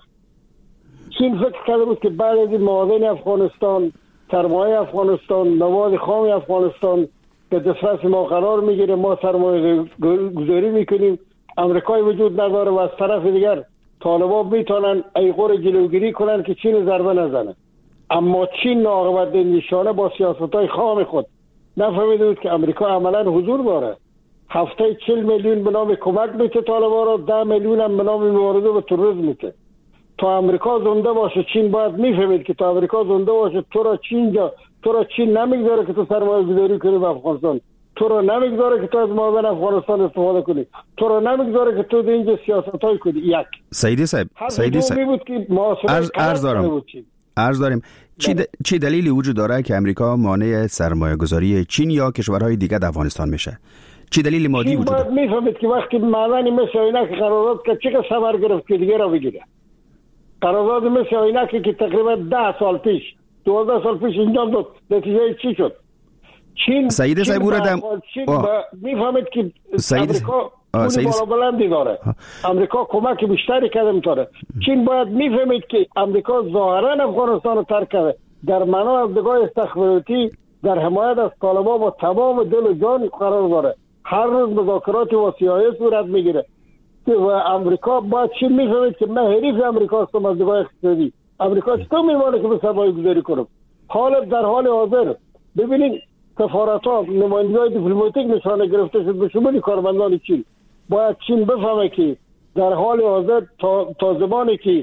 چین فکر کرده بود که بعد از این معادن افغانستان، سرمایه افغانستان، مواد خام افغانستان به دسترس ما قرار میگیره، ما سرمایه گذاری میکنیم، امریکای وجود نداره و از طرف دیگر طالبان میتونن ایغور جلوگیری کنن که چین ضربه نزنه. اما چین ناقابت نشانه با سیاستهای خام خود نفهمیده بود که امریکا عملا حضور داره. هفته چل میلیون به نام کمک میته طالبان را، ده میلیون هم به نام مبارزه با تروریسم میته. تا امریکا زنده باشه چین باید میفهمید که تا امریکا زنده باشه تو را چین جا تو را چین نمیگذاره که تو سرمایه گذاری کنی به افغانستان، تو را نمیگذاره که تو از معادن افغانستان استفاده کنی، تو را نمیگذاره که تو در اینجا سیاست‌های کنی. یک سعیدی صاحب سعیدی صاحب عرض عرض دارم عرض داریم چی, د... چی دلیلی وجود داره که امریکا مانع سرمایه گذاری چین یا کشورهای دیگه در افغانستان میشه؟ چی دلیل مادی وجود داره؟ میفهمید که وقتی معدن مثل اینا که قرارداد که چقدر ثمر گرفت که دیگه را بگیره. قرارداد مثل اینا که تقریبا ده سال پیش دوازده سال پیش انجام داد، نتیجه چی شد؟ چین سعید صاحب بودم میفهمید که امریکا پول بالا بلندی داره، امریکا کمک بیشتری کرده میتونه. چین باید میفهمید که امریکا ظاهرا افغانستان رو ترک کرده، در معنا از نگاه استخباراتی در حمایت از طالبان با تمام دل و جان قرار داره. هر روز مذاکرات با سیاسی صورت میگیره و امریکا باید چین میفهمید که من حریف امریکا هستم از نگاه اقتصادی. امریکا چطور میمانه که به سرمایه گذاری کنم؟ حالا در حال حاضر ببینید سفارت‌ها، نمایندگی‌های دیپلماتیک نشانه گرفته شد به شمول کارمندان چین. باید چین بفهمه که در حال حاضر تا, تا زمانی که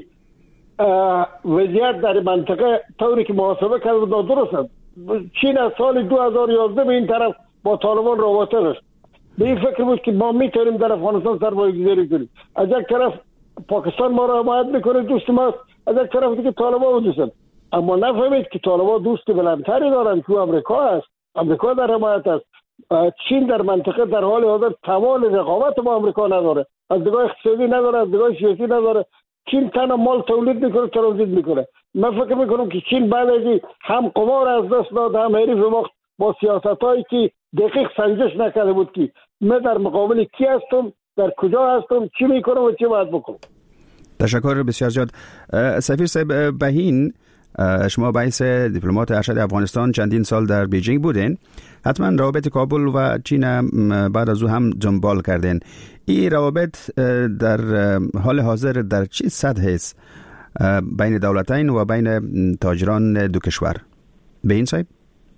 وضعیت در منطقه طوری که محاسبه کرده نادرست است. چین از سال دو هزار و یازده به این طرف با طالبان رابطه داشت. به این فکر بود که ما میتونیم در افغانستان سرمایه‌گذاری کنیم. از یک طرف پاکستان ما را حمایت میکنه، دوست ماست، از یک طرف دیگه طالبان دوستن. اما نفهمید که طالبان دوست بلندتری دارن که امریکا است. امریکا در حمایت است. چین در منطقه در حال حاضر توان رقابت با امریکا نداره، از نگاه اقتصادی نداره، از نگاه سیاسی نداره. چین تنها مال تولید میکنه، ترانزیت میکنه. من فکر میکنم که چین بعد از این هم قمار از دست داد، هم حریف وقت با سیاستایی که دقیق سنجش نکرده بود که من در مقابل کی هستم، در کجا هستم، چی میکنم و چی باید بکنم. تشکر بسیار زیاد. سفیر صاحب بهین، شما باعث دیپلمات ارشد افغانستان چندین سال در بیجینگ بودین، حتما روابط کابل و چین بعد از او هم دنبال کردین. این روابط در حال حاضر در چه سطح است بین دولتین و بین تاجران دو کشور؟ به این صاحب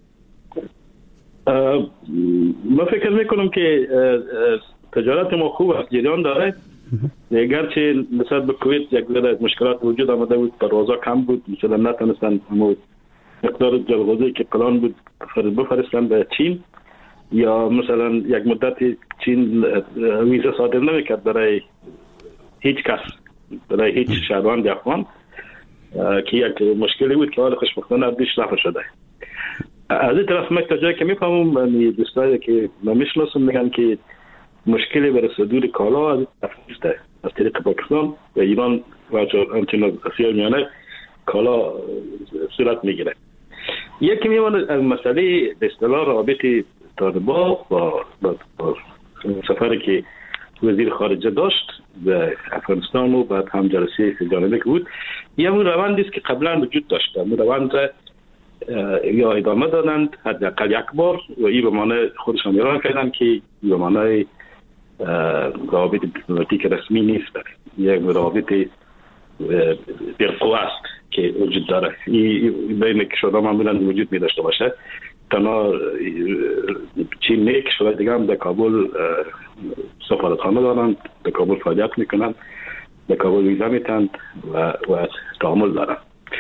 ما فکر میکنم که تجارت ما خوب است، جریان داره. اگرچه نسبت به کویت یک ذره مشکلات وجود آمده بود، پروازها کم بود، مثلا نتونستن همون مقدار جلغوزی که پلان بود بفرستن به چین، یا مثلا یک مدت چین ویزا صادر نمیکرد برای هیچ کس، برای هیچ شهروند افغان، که یک مشکلی بود که حال خوشبختانه ازش رفع شده. از این طرف من تا جایی که میفهمم دوستایی که من میشناسم میگن که مشکلی برای صدور کالا از افغانستان از طریق پاکستان و ایران و همچنین آسیای میانه کالا صورت میگیره. یکی میمونه از مسئله به اصطلاح روابط طالبان با, با, با سفری که وزیر خارجه داشت به افغانستان و بعد هم جلسه سه جانبه که بود، یه اون روندی است که قبلا وجود داشت. اون روند یا ادامه دادند حداقل یک بار و این به معنی خودشان اعلام کردند که به معنی روابط دیپلماتیک رسمی نیست، یک روابط بالقوه است که وجود داره. این بین کشورها معمولا وجود می داشته باشه. تنها چین نه کشورهای دیگه هم در کابل سفارتخانه دارند، در کابل فعالیت میکنند، در کابل ویزا میتند و, و تعامل دارند.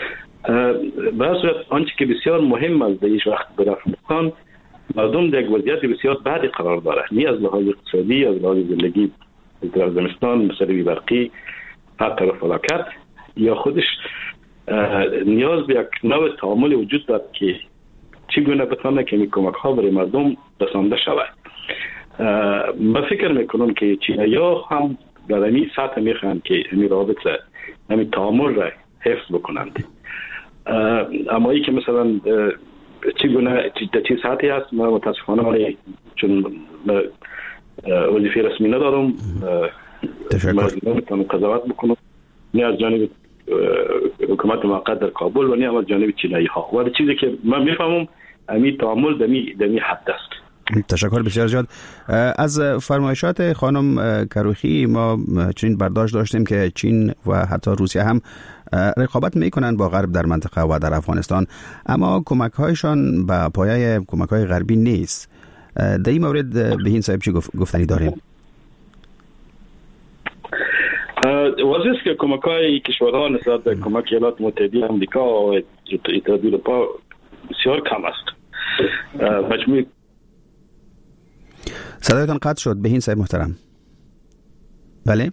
به هر صورت آنچه که بسیار مهم است در هیچ وقت در افغانستان، مردم در یک وضعیت بسیار بدی قرار داره، نه از لحاظ اقتصادی، از لحاظ زندگی در زمستان، مسئله برقی، حتی فلاکت، یا خودش نیاز به یک نوع تعامل وجود دارد که چگونه بتونه که این کمک ها برای مردم رسانده شود. من فکر میکنم که چینایی‌ها هم در این سطح میخوان که این روابط همین تعامل را حفظ بکنند. اما ای که مثلا چگونه چه ساعتی هست، من متاسفانه چون وظیفه رسمی ندارم، من نمیتونم قضاوت بکنم نه از جانب حکومت موقت در کابل و نه از جانب چینایی ها، ولی چیزی که من میفهمم همین تعامل دمی دمی حد است. تشکر بسیار زیاد. از فرمایشات خانم کروخی ما چنین برداشت داشتیم که چین و حتی روسیه هم رقابت میکنن با غرب در منطقه و در افغانستان، اما کمک هایشان به پایه کمک های غربی نیست. در این مورد به این صاحب چی گفتنی داریم؟ واضح است که کمک های کشورها نسبت به کمک ایالات متحده آمریکا و اتحادیه اروپا بسیار کم است. مجموع صدایتان قطع شد به این صاحب محترم. بله،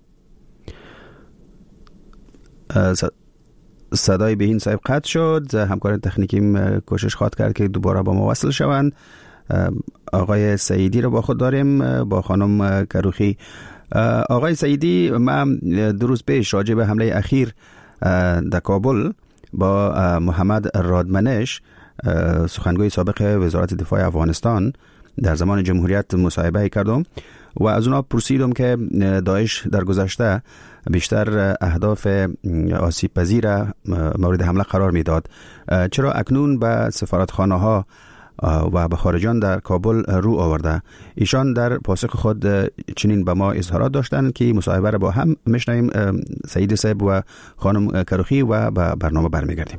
صدای به این صاحب قطع شد. همکار تکنیکیم کوشش خواد کرد که دوباره با ما وصل شوند. آقای سعیدی رو با خود داریم، با خانم کروخی. آقای سعیدی، من دو روز پیش راجع به حمله اخیر در کابل با محمد رادمنش، سخنگوی سابق وزارت دفاع افغانستان، در زمان جمهوریت مصاحبه کردم و از اونا پرسیدم که داعش در گذشته بیشتر اهداف آسیب پذیر مورد حمله قرار میداد، چرا اکنون به سفارتخانه ها و به خارجان در کابل رو آورده؟ ایشان در پاسخ خود چنین به ما اظهارات داشتند که مصاحبه را با هم میشنویم. سعید صاحب و خانم کروخی و به برنامه برمیگردیم.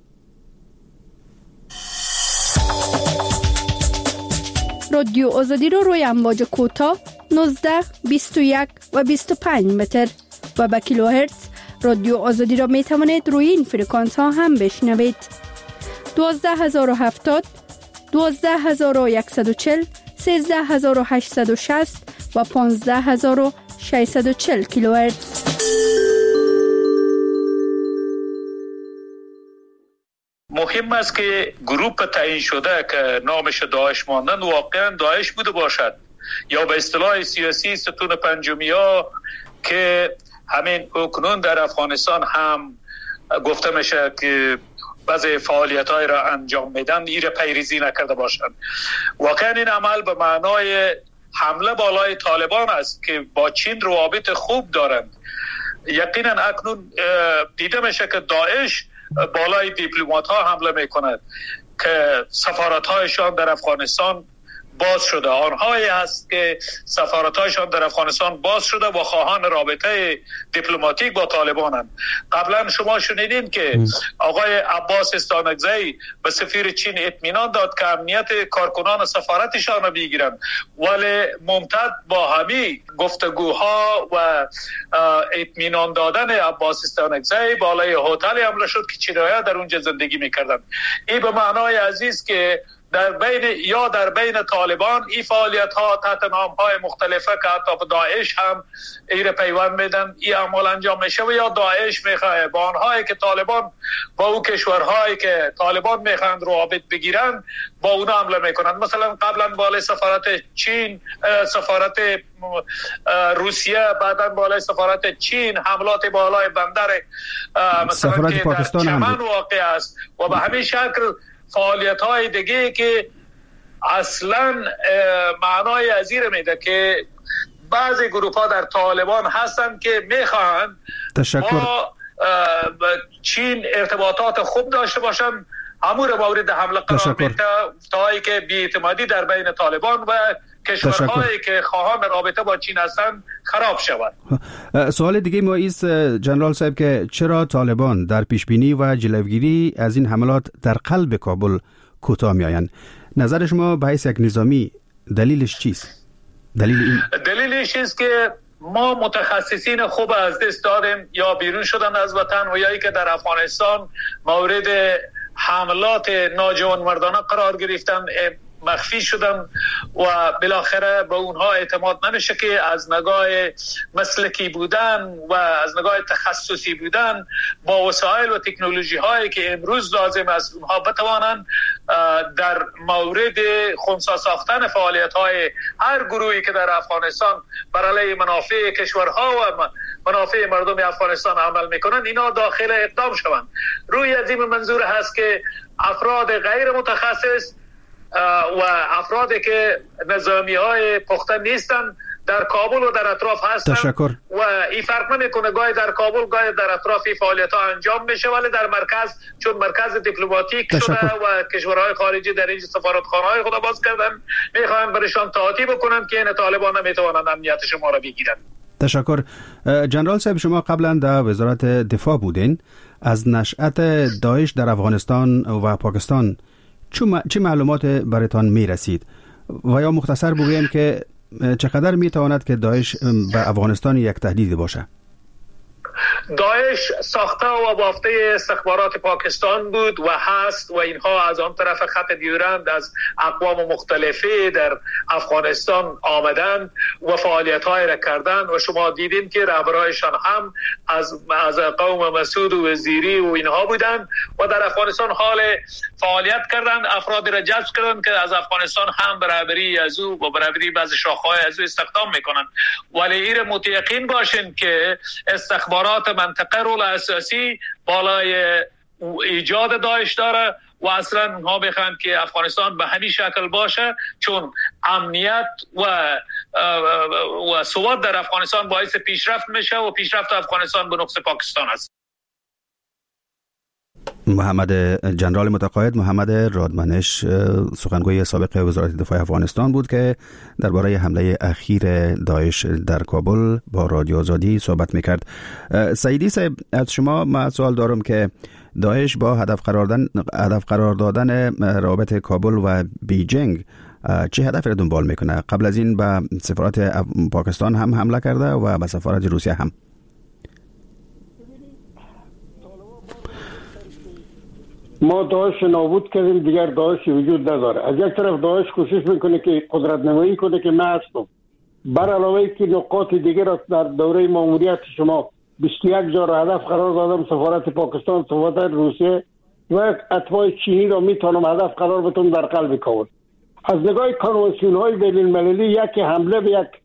رادیو آزادی رو روی امواج کوتاه نوزده، بیست و یک و بیست و پنج متر و با کیلوهرتز رادیو آزادی را می توانید روی این فرکانس ها هم بشنوید. دوازده هزار و هفتاد، دوازده هزار و صد و چهل، سیزده هزار و هشتصد و شصت و پانزده هزار و ششصد و چهل کیلوهرتز. مهم است که گروه تعیین شده که نامش داعش ماندن واقعا داعش بوده باشد یا به اصطلاح سیاسی ستون پنجمی ها که همین اکنون در افغانستان هم گفته میشه که بعضی فعالیت های را انجام میدن ایره پیریزی نکرده باشند. واقعا این عمل به معنای حمله بالای طالبان است که با چین روابط خوب دارند. یقینا اکنون دیده میشه که داعش بالای دیپلمات ها حمله میکند که سفارت هایشان در افغانستان باز شده. آنهایی هست که سفارت‌هایشان در افغانستان باز شده و خواهان رابطه دیپلماتیک با طالبانند. قبلا شما شنیدین که آقای عباس استانکزی به سفیر چین اطمینان داد که امنیت کارکنان سفارتشان را بگیرند، ولی ممتد با همین گفتگوها و اطمینان دادن عباس استانکزی بالای هتل حمله شد که چینایی‌ها در اونجا زندگی می‌کردند. این به معنای عزیز که در بین یا در بین طالبان این فعالیت ها تحت نام های مختلفه که حتی داعش هم ایره پیوند میدن این اعمال انجام میشه و یا داعش میخواه با آنهایی که طالبان با او کشورهایی که طالبان میخواند روابط بگیرن با اونا حمله میکنند. مثلا قبلا بالای سفارت چین، سفارت روسیه، بعدا بالای سفارت چین حملات بالای بندر مثلا که در چمن واقع است و به همین شکل فعالیت های دیگه که اصلا معنای ازیر میده که بعضی گروه ها در طالبان هستن که میخوان با چین ارتباطات خوب داشته باشن، همون مورد حمله قرار میده تا ای که بی‌اعتمادی در بین طالبان و کشورهایی که خواهان رابطه با چین هستن خراب شود. سوال دیگه ما ایست جنرال صاحب که چرا طالبان در پیشبینی و جلوگیری از این حملات در قلب کابل کوتاه میآیند؟ نظر شما به حیث یک نظامی دلیلش چیست؟ دلیل این دلیلش است که ما متخصصین خوب از دست دادیم، یا بیرون شدن از وطن و یا ای که در افغانستان مورد حملات ناجوانمردانه قرار گرفتن، مخفی شدن و بالاخره به اونها اعتماد نمیشه که از نگاه مسلکی بودن و از نگاه تخصصی بودن با وسایل و تکنولوژی هایی که امروز لازم است اونها بتوانند در مورد خنثی ساختن فعالیت های هر گروهی که در افغانستان بر علیه منافع کشورها و منافع مردم افغانستان عمل میکنند اینا داخل اقدام شوند. روی از این منظور هست که افراد غیر متخصص و افرادی که نظامی های پخته نیستن در کابل و در اطراف هستن. تشکر. و این فرق نمیکنه گاهی در کابل گاهی در اطراف این فعالیت ها انجام میشه، ولی در مرکز چون مرکز دیپلماتیک شده و کشورهای خارجی در این سفارتخانه های خود باز کردن میخوان برشان تعاطی بکنن که این طالبان نمیتوانند امنیت شما را بگیرن. تشکر. جنرال صاحب شما قبلا در وزارت دفاع بودین. از نشأت داعش در افغانستان و پاکستان چه معلومات براتان می رسید و یا مختصر بگویم که چقدر می تواند که داعش به افغانستان یک تهدید باشه؟ داعش ساخته و بافته استخبارات پاکستان بود و هست و اینها از آن طرف خط دیورند از اقوام مختلفی در افغانستان آمدن و فعالیت های را کردن و شما دیدین که رهبرایشان هم از از قوم مسعود و وزیری و اینها بودن و در افغانستان حال فعالیت کردن، افراد را جذب کردن که از افغانستان هم برابری از او و برابری بعض شاخه‌های از او استخدام میکنن. ولی این متیقن باشین که استخبارات منطقه رول اساسی بالای ایجاد داعش داره و اصلا اونها بخوان که افغانستان به همین شکل باشه، چون امنیت و و ثبات در افغانستان باعث پیشرفت میشه و پیشرفت افغانستان به نقص پاکستان است. محمد جنرال متقاعد محمد رادمنش سخنگوی سابق وزارت دفاع افغانستان بود که درباره حمله اخیر داعش در کابل با رادیو آزادی صحبت میکرد. سعیدی صاحب از شما من سوال دارم که داعش با هدف قرار دادن هدف قرار دادن روابط کابل و بیجینگ چه هدفی را دنبال میکنه؟ قبل از این به سفارت پاکستان هم حمله کرده و به سفارت روسیه هم. ما داعش نابود کردیم، دیگر داعش وجود نداره. از یک طرف داعش کوشش میکنه که قدرت نمایی کنه که من هستم، بر علاوه که نقاط دیگر را در دوره ماموریت شما بیست و یک جا را هدف قرار دادم، سفارت پاکستان، سفارت روسیه و اتباع چینی را میتونم هدف قرار بدم در قلب کابل. از نگاه کنوانسیون های بین المللی یک حمله به یک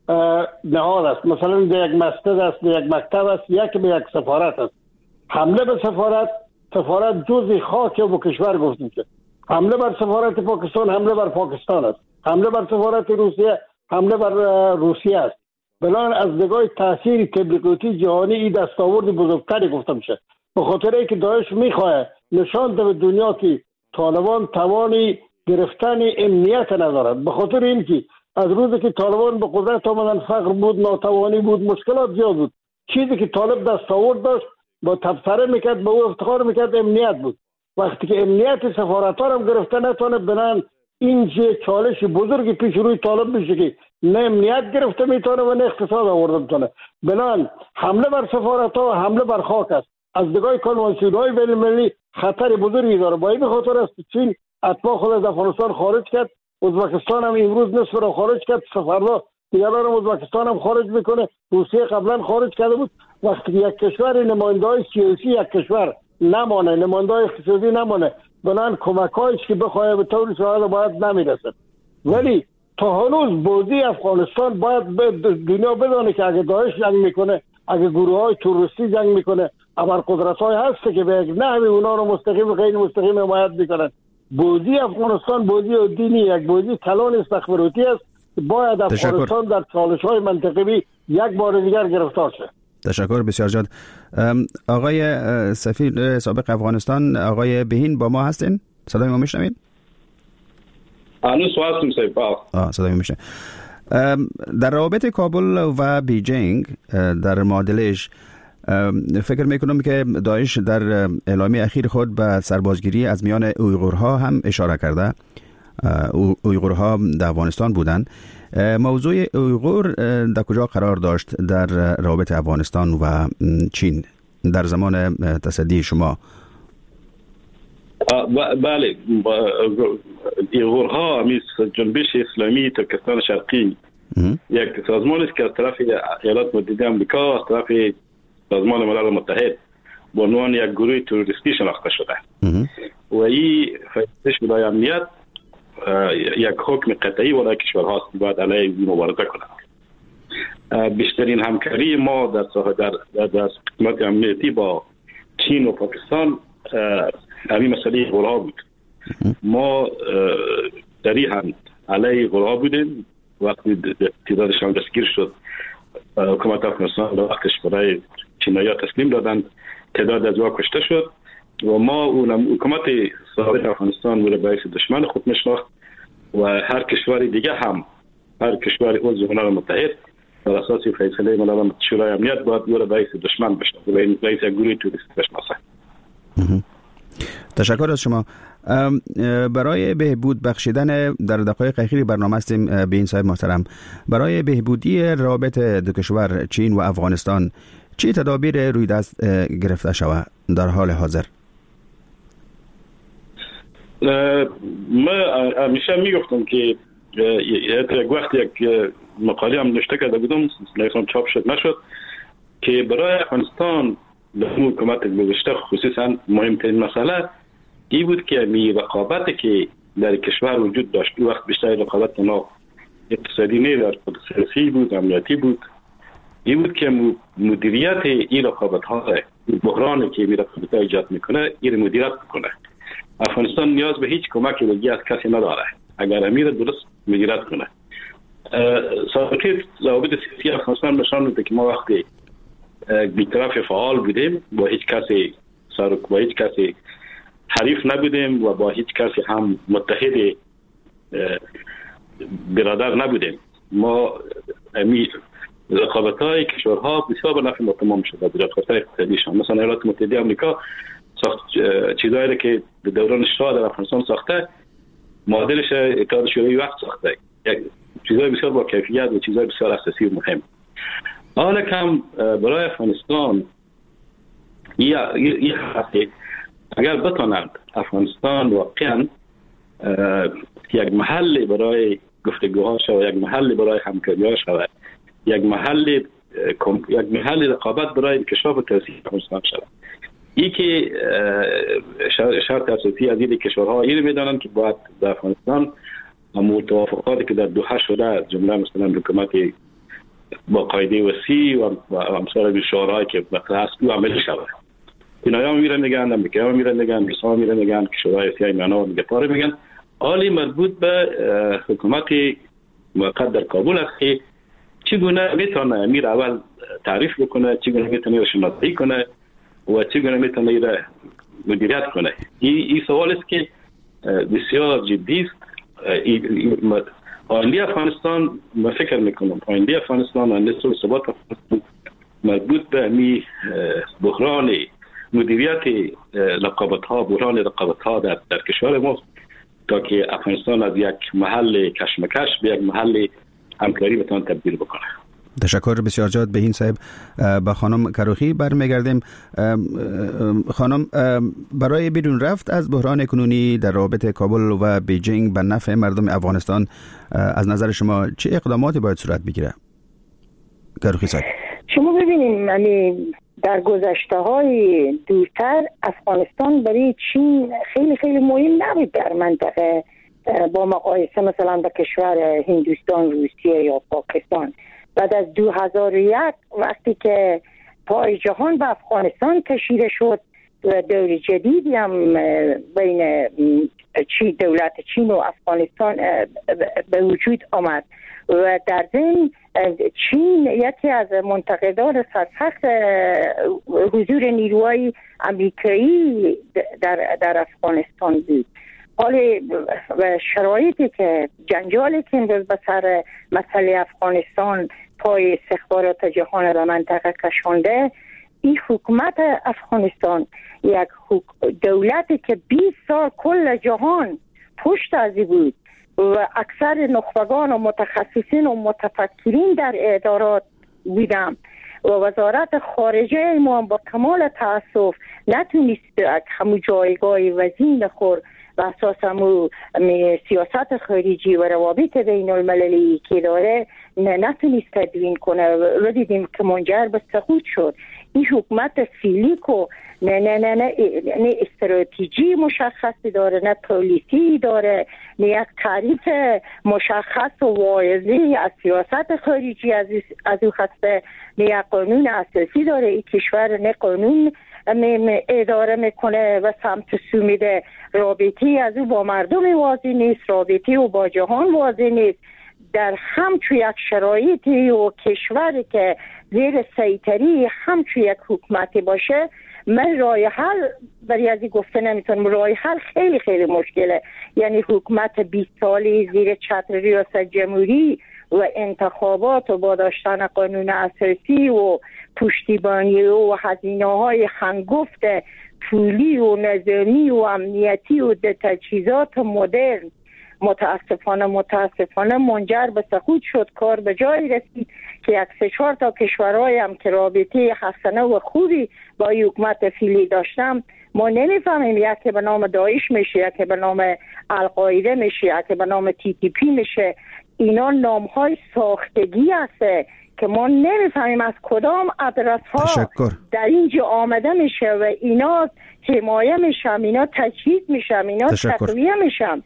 نهاد است، مثلا به یک مسجد است، به یک مکتب است، یک به یک سفارت است. حمله به سفارت، سفارت جزء خاک و کشور گفتیم که حمله بر سفارت پاکستان حمله بر پاکستان است، حمله بر سفارت روسیه حمله بر روسیه است. بنابراین از نگاه تاثیر تبلیغاتی جهانی این دستاورد بزرگتری گفتم شد، به خاطر اینکه داعش میخواه نشان ده به دنیا که طالبان توانی گرفتن امنیت ندارد. به خاطر اینکه از روزی که طالبان به قدرت آمدن فقر بود، ناتوانی بود، مشکلات زیاد بود. چیزی که طالب دستاورد داشت با تبصره میکرد، به او افتخار میکرد، امنیت بود. وقتی که امنیت سفارت ها هم گرفته نتونه، بنان این چالش بزرگی پیش روی طالب میشه که نه امنیت گرفته میتونه و نه اقتصاد آورده میتونه. بنان حمله بر سفارت ها و حمله بر خاک است. از نگاه کنوانسیون های بین المللی خطر بزرگی داره. با این خاطر است چین اتباع خود از افغانستان خارج کرد، ازبکستان هم امروز نصف را خارج کرد، فردا دیگران هم ازبکستان هم خارج میکنه، روسیه قبلا خارج کرده بود. وقتی یک کشور نماینده های سیاسی یک کشور نمانه، نماینده های اقتصادی نمانه، بنان کمک هایش که بخواه به طور ساده باید نمیرسد. ولی تا هنوز بازی افغانستان باید دنیا بدانه که اگه داعش جنگ میکنه، اگه گروه های توریستی جنگ میکنه، ابر قدرت های هست که به یک نحوی اونا رو مستقیم و غیر مستقیم حمایت میکنن. بازی افغانستان بازی دینی، یک بازی کلان استخباراتی است. باید افغانستان در چالش های منطقی یک بار دیگر گرفتار شد. تشکر بسیار زیاد. آقای سفیر سابق افغانستان، آقای بهین با ما هستین؟ صدای ما میشنوید؟ هنوز هستم سیف. آه صدای ما میشنوید. در روابط کابل و بیجینگ در معادلش فکر میکنم که داعش در اعلامیه اخیر خود به سربازگیری از میان اویغورها هم اشاره کرده. اویغورها در افغانستان بودند. موضوع اویغور در کجا قرار داشت در روابط افغانستان و چین در زمان تصدی شما؟ بله، اویغورها مثل جنبش اسلامی ترکستان شرقی یک سازمان است که از طرف ایالات متحده آمریکا، از طرف سازمان ملل متحد به عنوان یک گروه تروریستی شناخته شده و این فیصلش برای امنیت یک حکم قطعی برای کشورهاست که باید علیه مبارزه کنند. بیشترین همکاری ما در در در قسمت امنیتی با چین و پاکستان همین مسئله غورها بود. ما صریحاً علیه غورها بودیم. وقتی تعدادشان دستگیر شد، حکومت افغانستان در وقتش برای چینایی‌ها تسلیم دادند، تعداد از آنها کشته شد و ما اون حکومت سابق افغانستان رو باعث دشمن خود می‌شناخت و هر کشور دیگه هم، هر کشور عضو ملل متحد بر اساس فیصله ملل شورای امنیت باید او رو باعث دشمن بشناسه و باعث گروه توریستی بشناسه. تشکر از شما. برای بهبود بخشیدن در دقایق اخیر برنامه هستیم به این صاحب محترم، برای بهبودی روابط دو کشور چین و افغانستان چه تدابیر روی دست گرفته شود در حال حاضر؟ من همیشه میگفتم که یک وقت یک مقاله هم نوشته کرده بودم، لیکن چاپ شد نشد، که برای افغانستان در حکومت گذشته خصوصا مهمترین مسئله این بود که می رقابتی که در کشور وجود داشت، این وقت بیشتر رقابت نه اقتصادی نه، در سیاسی بود، امنیتی بود، این بود که مدیریت این رقابت ها، بحرانی که می رقابت ها ایجاد میکنه، این مدیریت کنه. افغانستان نیاز به هیچ کمکی دیگه از کسی نداره اگر امیر درست مدیریت کنه. سابقه روابط سیاسی افغانستان نشان میده که ما وقتی بی‌طرف فعال بودیم، با هیچ کسی سرک با هیچ کسی حریف نبودیم و با هیچ کسی هم متحد برادر نبودیم. ما امی رقابت‌های کشورها بسیار به نفع ما تمام شده بود. رقابت‌های اقتصادیشان مثلا ایالات متحده آمریکا ساخت چیزایی که در دوران شاه در افغانستان ساخته، معادلش اتحاد شوروی وقت ساخته، یک چیزای بسیار با کیفیت و چیزای بسیار اساسی و مهم. حالا کم برای افغانستان یه یه اگر بتانند افغانستان واقعا یک محل برای گفتگوها شود، یک محل برای همکاری‌ها شود، یک محل یک محل رقابت برای انکشاف و توسعه افغانستان شود. این که شرط اساسی از این کشورها این میدانند که باید در افغانستان موافقاتی که در دوحه شده، جمله مثلا حکومت با قاعده وسیع و امثال شورای که مطرح است عملی شود. اینا هم میرن میگن، امریکا هم میرن میگن، روسا هم میرن میگن، کشورهای آسیایی معنا و میگه میگن. حالی مربوط به حکومت موقت در کابل است که چگونه میتونه امیر اول تعریف بکنه، چگونه میتونه شناسایی کنه و چگونه میتونه ایره مدیریت کنه. این سوال است که بسیار جدی است. آینده افغانستان ما فکر میکنم آینده افغانستان آینده صلح و ثبات افغانستان مربوط به می بحران مدیریت رقابت ها، بحران رقابت ها در, در کشور ما، تا که افغانستان از یک محل کشمکش به یک محل همکاری بتوان تبدیل بکنه. تشکر بسیار جاد به این صاحب. با خانم کروخی برمیگردیم. خانم، برای بدون رفت از بحران کنونی در رابطه کابل و بیجینگ به نفع مردم افغانستان از نظر شما چه اقداماتی باید صورت بگیره؟ کروخی صاحب، شما ببینید یعنی در گذشته های دورتر افغانستان برای چین خیلی خیلی مهم نبود در منطقه، با مقایسه مثلا با کشور هندوستان، روسیه یا پاکستان. بعد از دو هزار و یک وقتی که پای جهان به افغانستان کشیده شد و دور جدیدی هم بین چین، دولت چین و افغانستان به وجود آمد و در ضمن چین یکی از منتقدان سرسخت حضور نیروهای امریکایی در, در افغانستان بود. حالا و شرایطی که جنجالی که امروز به سر مسئله افغانستان پای استخبارات جهان و منطقه کشانده، این حکومت افغانستان یک دولتی که بیست سال کل جهان پشت ازی بود و اکثر نخبگان و متخصصین و متفکرین در ادارات بودم و وزارت خارجه ما با کمال تأسف نتونست همون جایگاه وزین خور و اساس همون سیاست خارجی و روابط بین المللی که داره نتونست تدوین کنه و دیدیم که منجر به سقوط شد. این حکومت فیلیکو نه نه نه نه نه استراتژی مشخصی داره، نه پالیسی داره، نه یک تعریف مشخص و واضحی از سیاست خارجی از از او خسته، نه یک قانون اساسی داره. این کشور نه قانون اداره میکنه و سمت سو میده، رابطی از او با مردم واضح نیست، رابطی او با جهان واضح نیست. در همچو یک شرایطی و کشوری که زیر سیطری همچو یک حکومتی باشه، من راه حل برای ازی گفته نمیتونم. راه حل خیلی خیلی مشکله. یعنی حکومت بیست سالی زیر چتر ریاست جمهوری و انتخابات و با داشتن قانون اساسی و پشتیبانی و هزینه های هنگفت پولی و نظامی و امنیتی و تجهیزات مدرن متاسفانه متاسفانه منجر به سقوط شد. کار به جایی رسید که یک سه چهار تا کشورهای هم که رابطه حسنه و خوبی با حکومت فعلی داشتم، ما نمیفهمیم یکی به نام داعش میشه، یکی به نام القاعده میشه، یکی به نام تی تی پی میشه. اینا نامهای ساختگی هسته که ما نمیفهمیم از کدام ادرس ها در اینجا آمده میشه و اینا حمایه میشن، اینا تجهیز میشن، اینا تقویه میشن.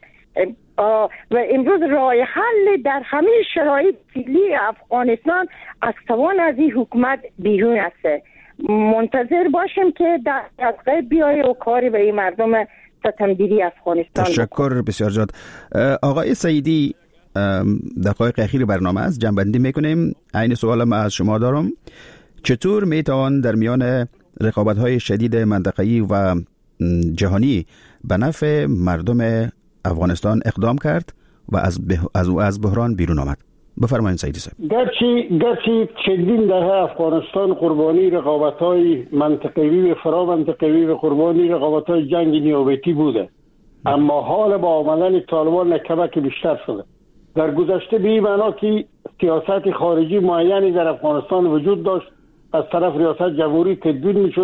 و امروز راه حل در همه شرایط فعلی افغانستان از توان از این حکومت بیرون است. منتظر باشیم که در از غیب بیایه و کاری به این مردم ستمگیری افغانستان. تشکر بسیار جاد. آقای سعیدی، دقایق اخیر برنامه است، جنبندی میکنیم. این سوال ما از شما دارم: چطور میتوان در میان رقابت‌های شدید منطقه‌ای و جهانی به نفع مردم افغانستان اقدام کرد و از به... از از بحران بیرون آمد؟ بفرمایید سعیدی صاحب. گرچه گرچه چندین دهه افغانستان قربانی رقابت‌های منطقه‌ای و فرا منطقه‌ای و قربانی رقابت‌های جنگ نیابتی بوده، اما حال با آمدن طالبان کمک بیشتر شده. در گذشته به این معنا که سیاست خارجی معینی در افغانستان وجود داشت، از طرف ریاست جمهوری تدوین میشد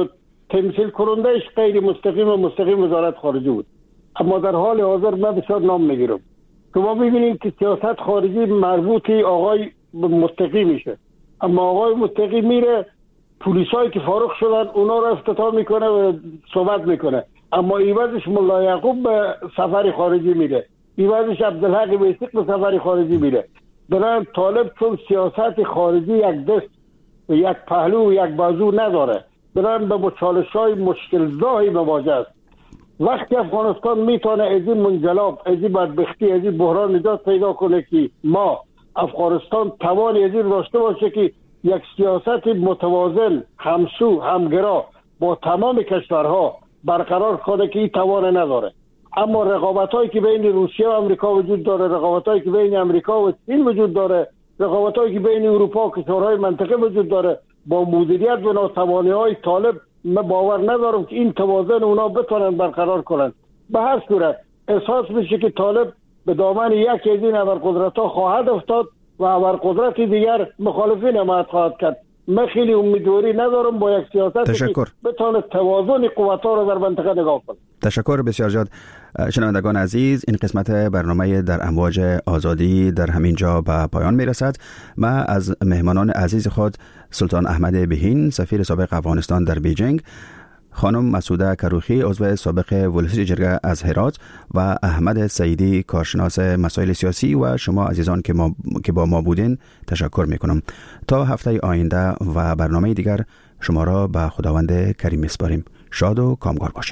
تمثیل کنندهش غیر مستقیم و مستقیم وزارت خارجه بود. اما در حال حاضر من بسیار نام میگیرم. شما ببینید که سیاست خارجی مربوطی آقای متقی میشه، اما آقای متقی میره پلیسایی که فارغ شدن اونا رو افتتاح میکنه و صحبت میکنه، اما ایوازش ملا یعقوب به سفر خارجی میره، ایوازش عبدالحق بیسیق به سفر خارجی میره. برای طالب چون سیاست خارجی یک دست و یک پهلو و یک بازو نداره، برای به چالش‌های مشکل‌زایی مواجه است. وقتی افغانستان میتونه از این منجلاب، از این بدبختی، از این بحران نجات پیدا کنه که ما افغانستان توانی از این داشته باشه که یک سیاست متوازن، همسو، همگرا با تمام کشورها برقرار کنه که این توان نداره. اما رقابت‌هایی که بین روسیه و آمریکا وجود داره، رقابت‌هایی که بین آمریکا و چین وجود داره، رقابت‌هایی که بین اروپا و کشورهای منطقه وجود داره، با مدیریت و ناتوانی‌های طالب من باور ندارم که این توازن اونا بتونن برقرار کنن. به هر صورت احساس میشه که طالب به دامن یکی از این ابرقدرت‌ها خواهد افتاد و ابرقدرت دیگر مخالفین ما خواهد کرد. من خیلی امیدواری ندارم با یک سیاست که بتونه توازن قوت‌ها رو در منطقه نگاه کنه. تشکر بسیار زیاد. شنوندگان عزیز، این قسمت برنامه در امواج آزادی در همین جا به پایان میرسد. من از مهمانان عزیز خود سلطان احمد بهین، سفیر سابق افغانستان در بیجینگ، خانم مسعوده کروخی، عضو سابق ولسی جرگه از هرات و احمد سعیدی، کارشناس مسائل سیاسی و شما عزیزان که ما که با ما بودین تشکر میکنم. تا هفته آینده و برنامه دیگر شما را به خداوند کریم میسپاریم. شاد و کامگار باشین.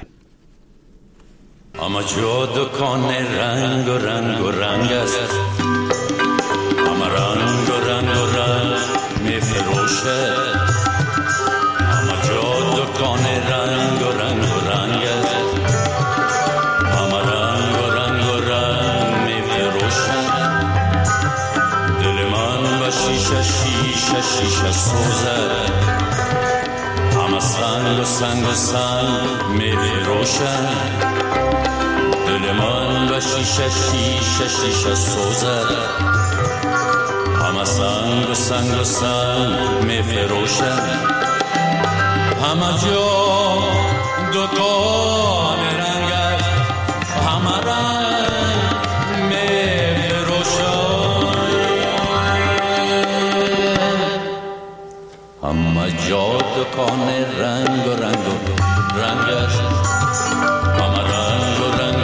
اما جو دکان رنگ و رنگ و رنگ است، اما رنگ و رنگ و رنگ می فروشه. اما جو دکان رنگ و رنگ و رنگ است، اما رنگ و رنگ و رنگ می فروشه. دل من و شیشه شیشه شیشه سوزه، اما سنگ و سنگ و سنگ می فروشه. دل من و شیشه شیشه شیشه سوزد، همه سنگ و سنگ و سنگ می فروشد. همه جا دکان رنگ است، همه رنگ می فروشد. همه جا دکان رنگ و رنگ و رنگ است، همه رنگ و رنگ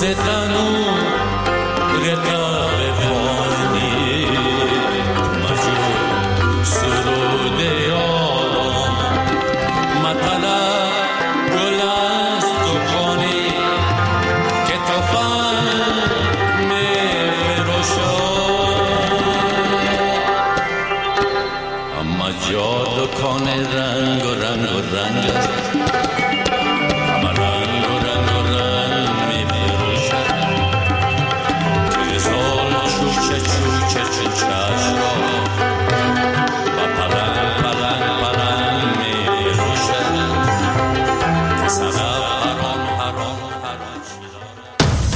se tanu reta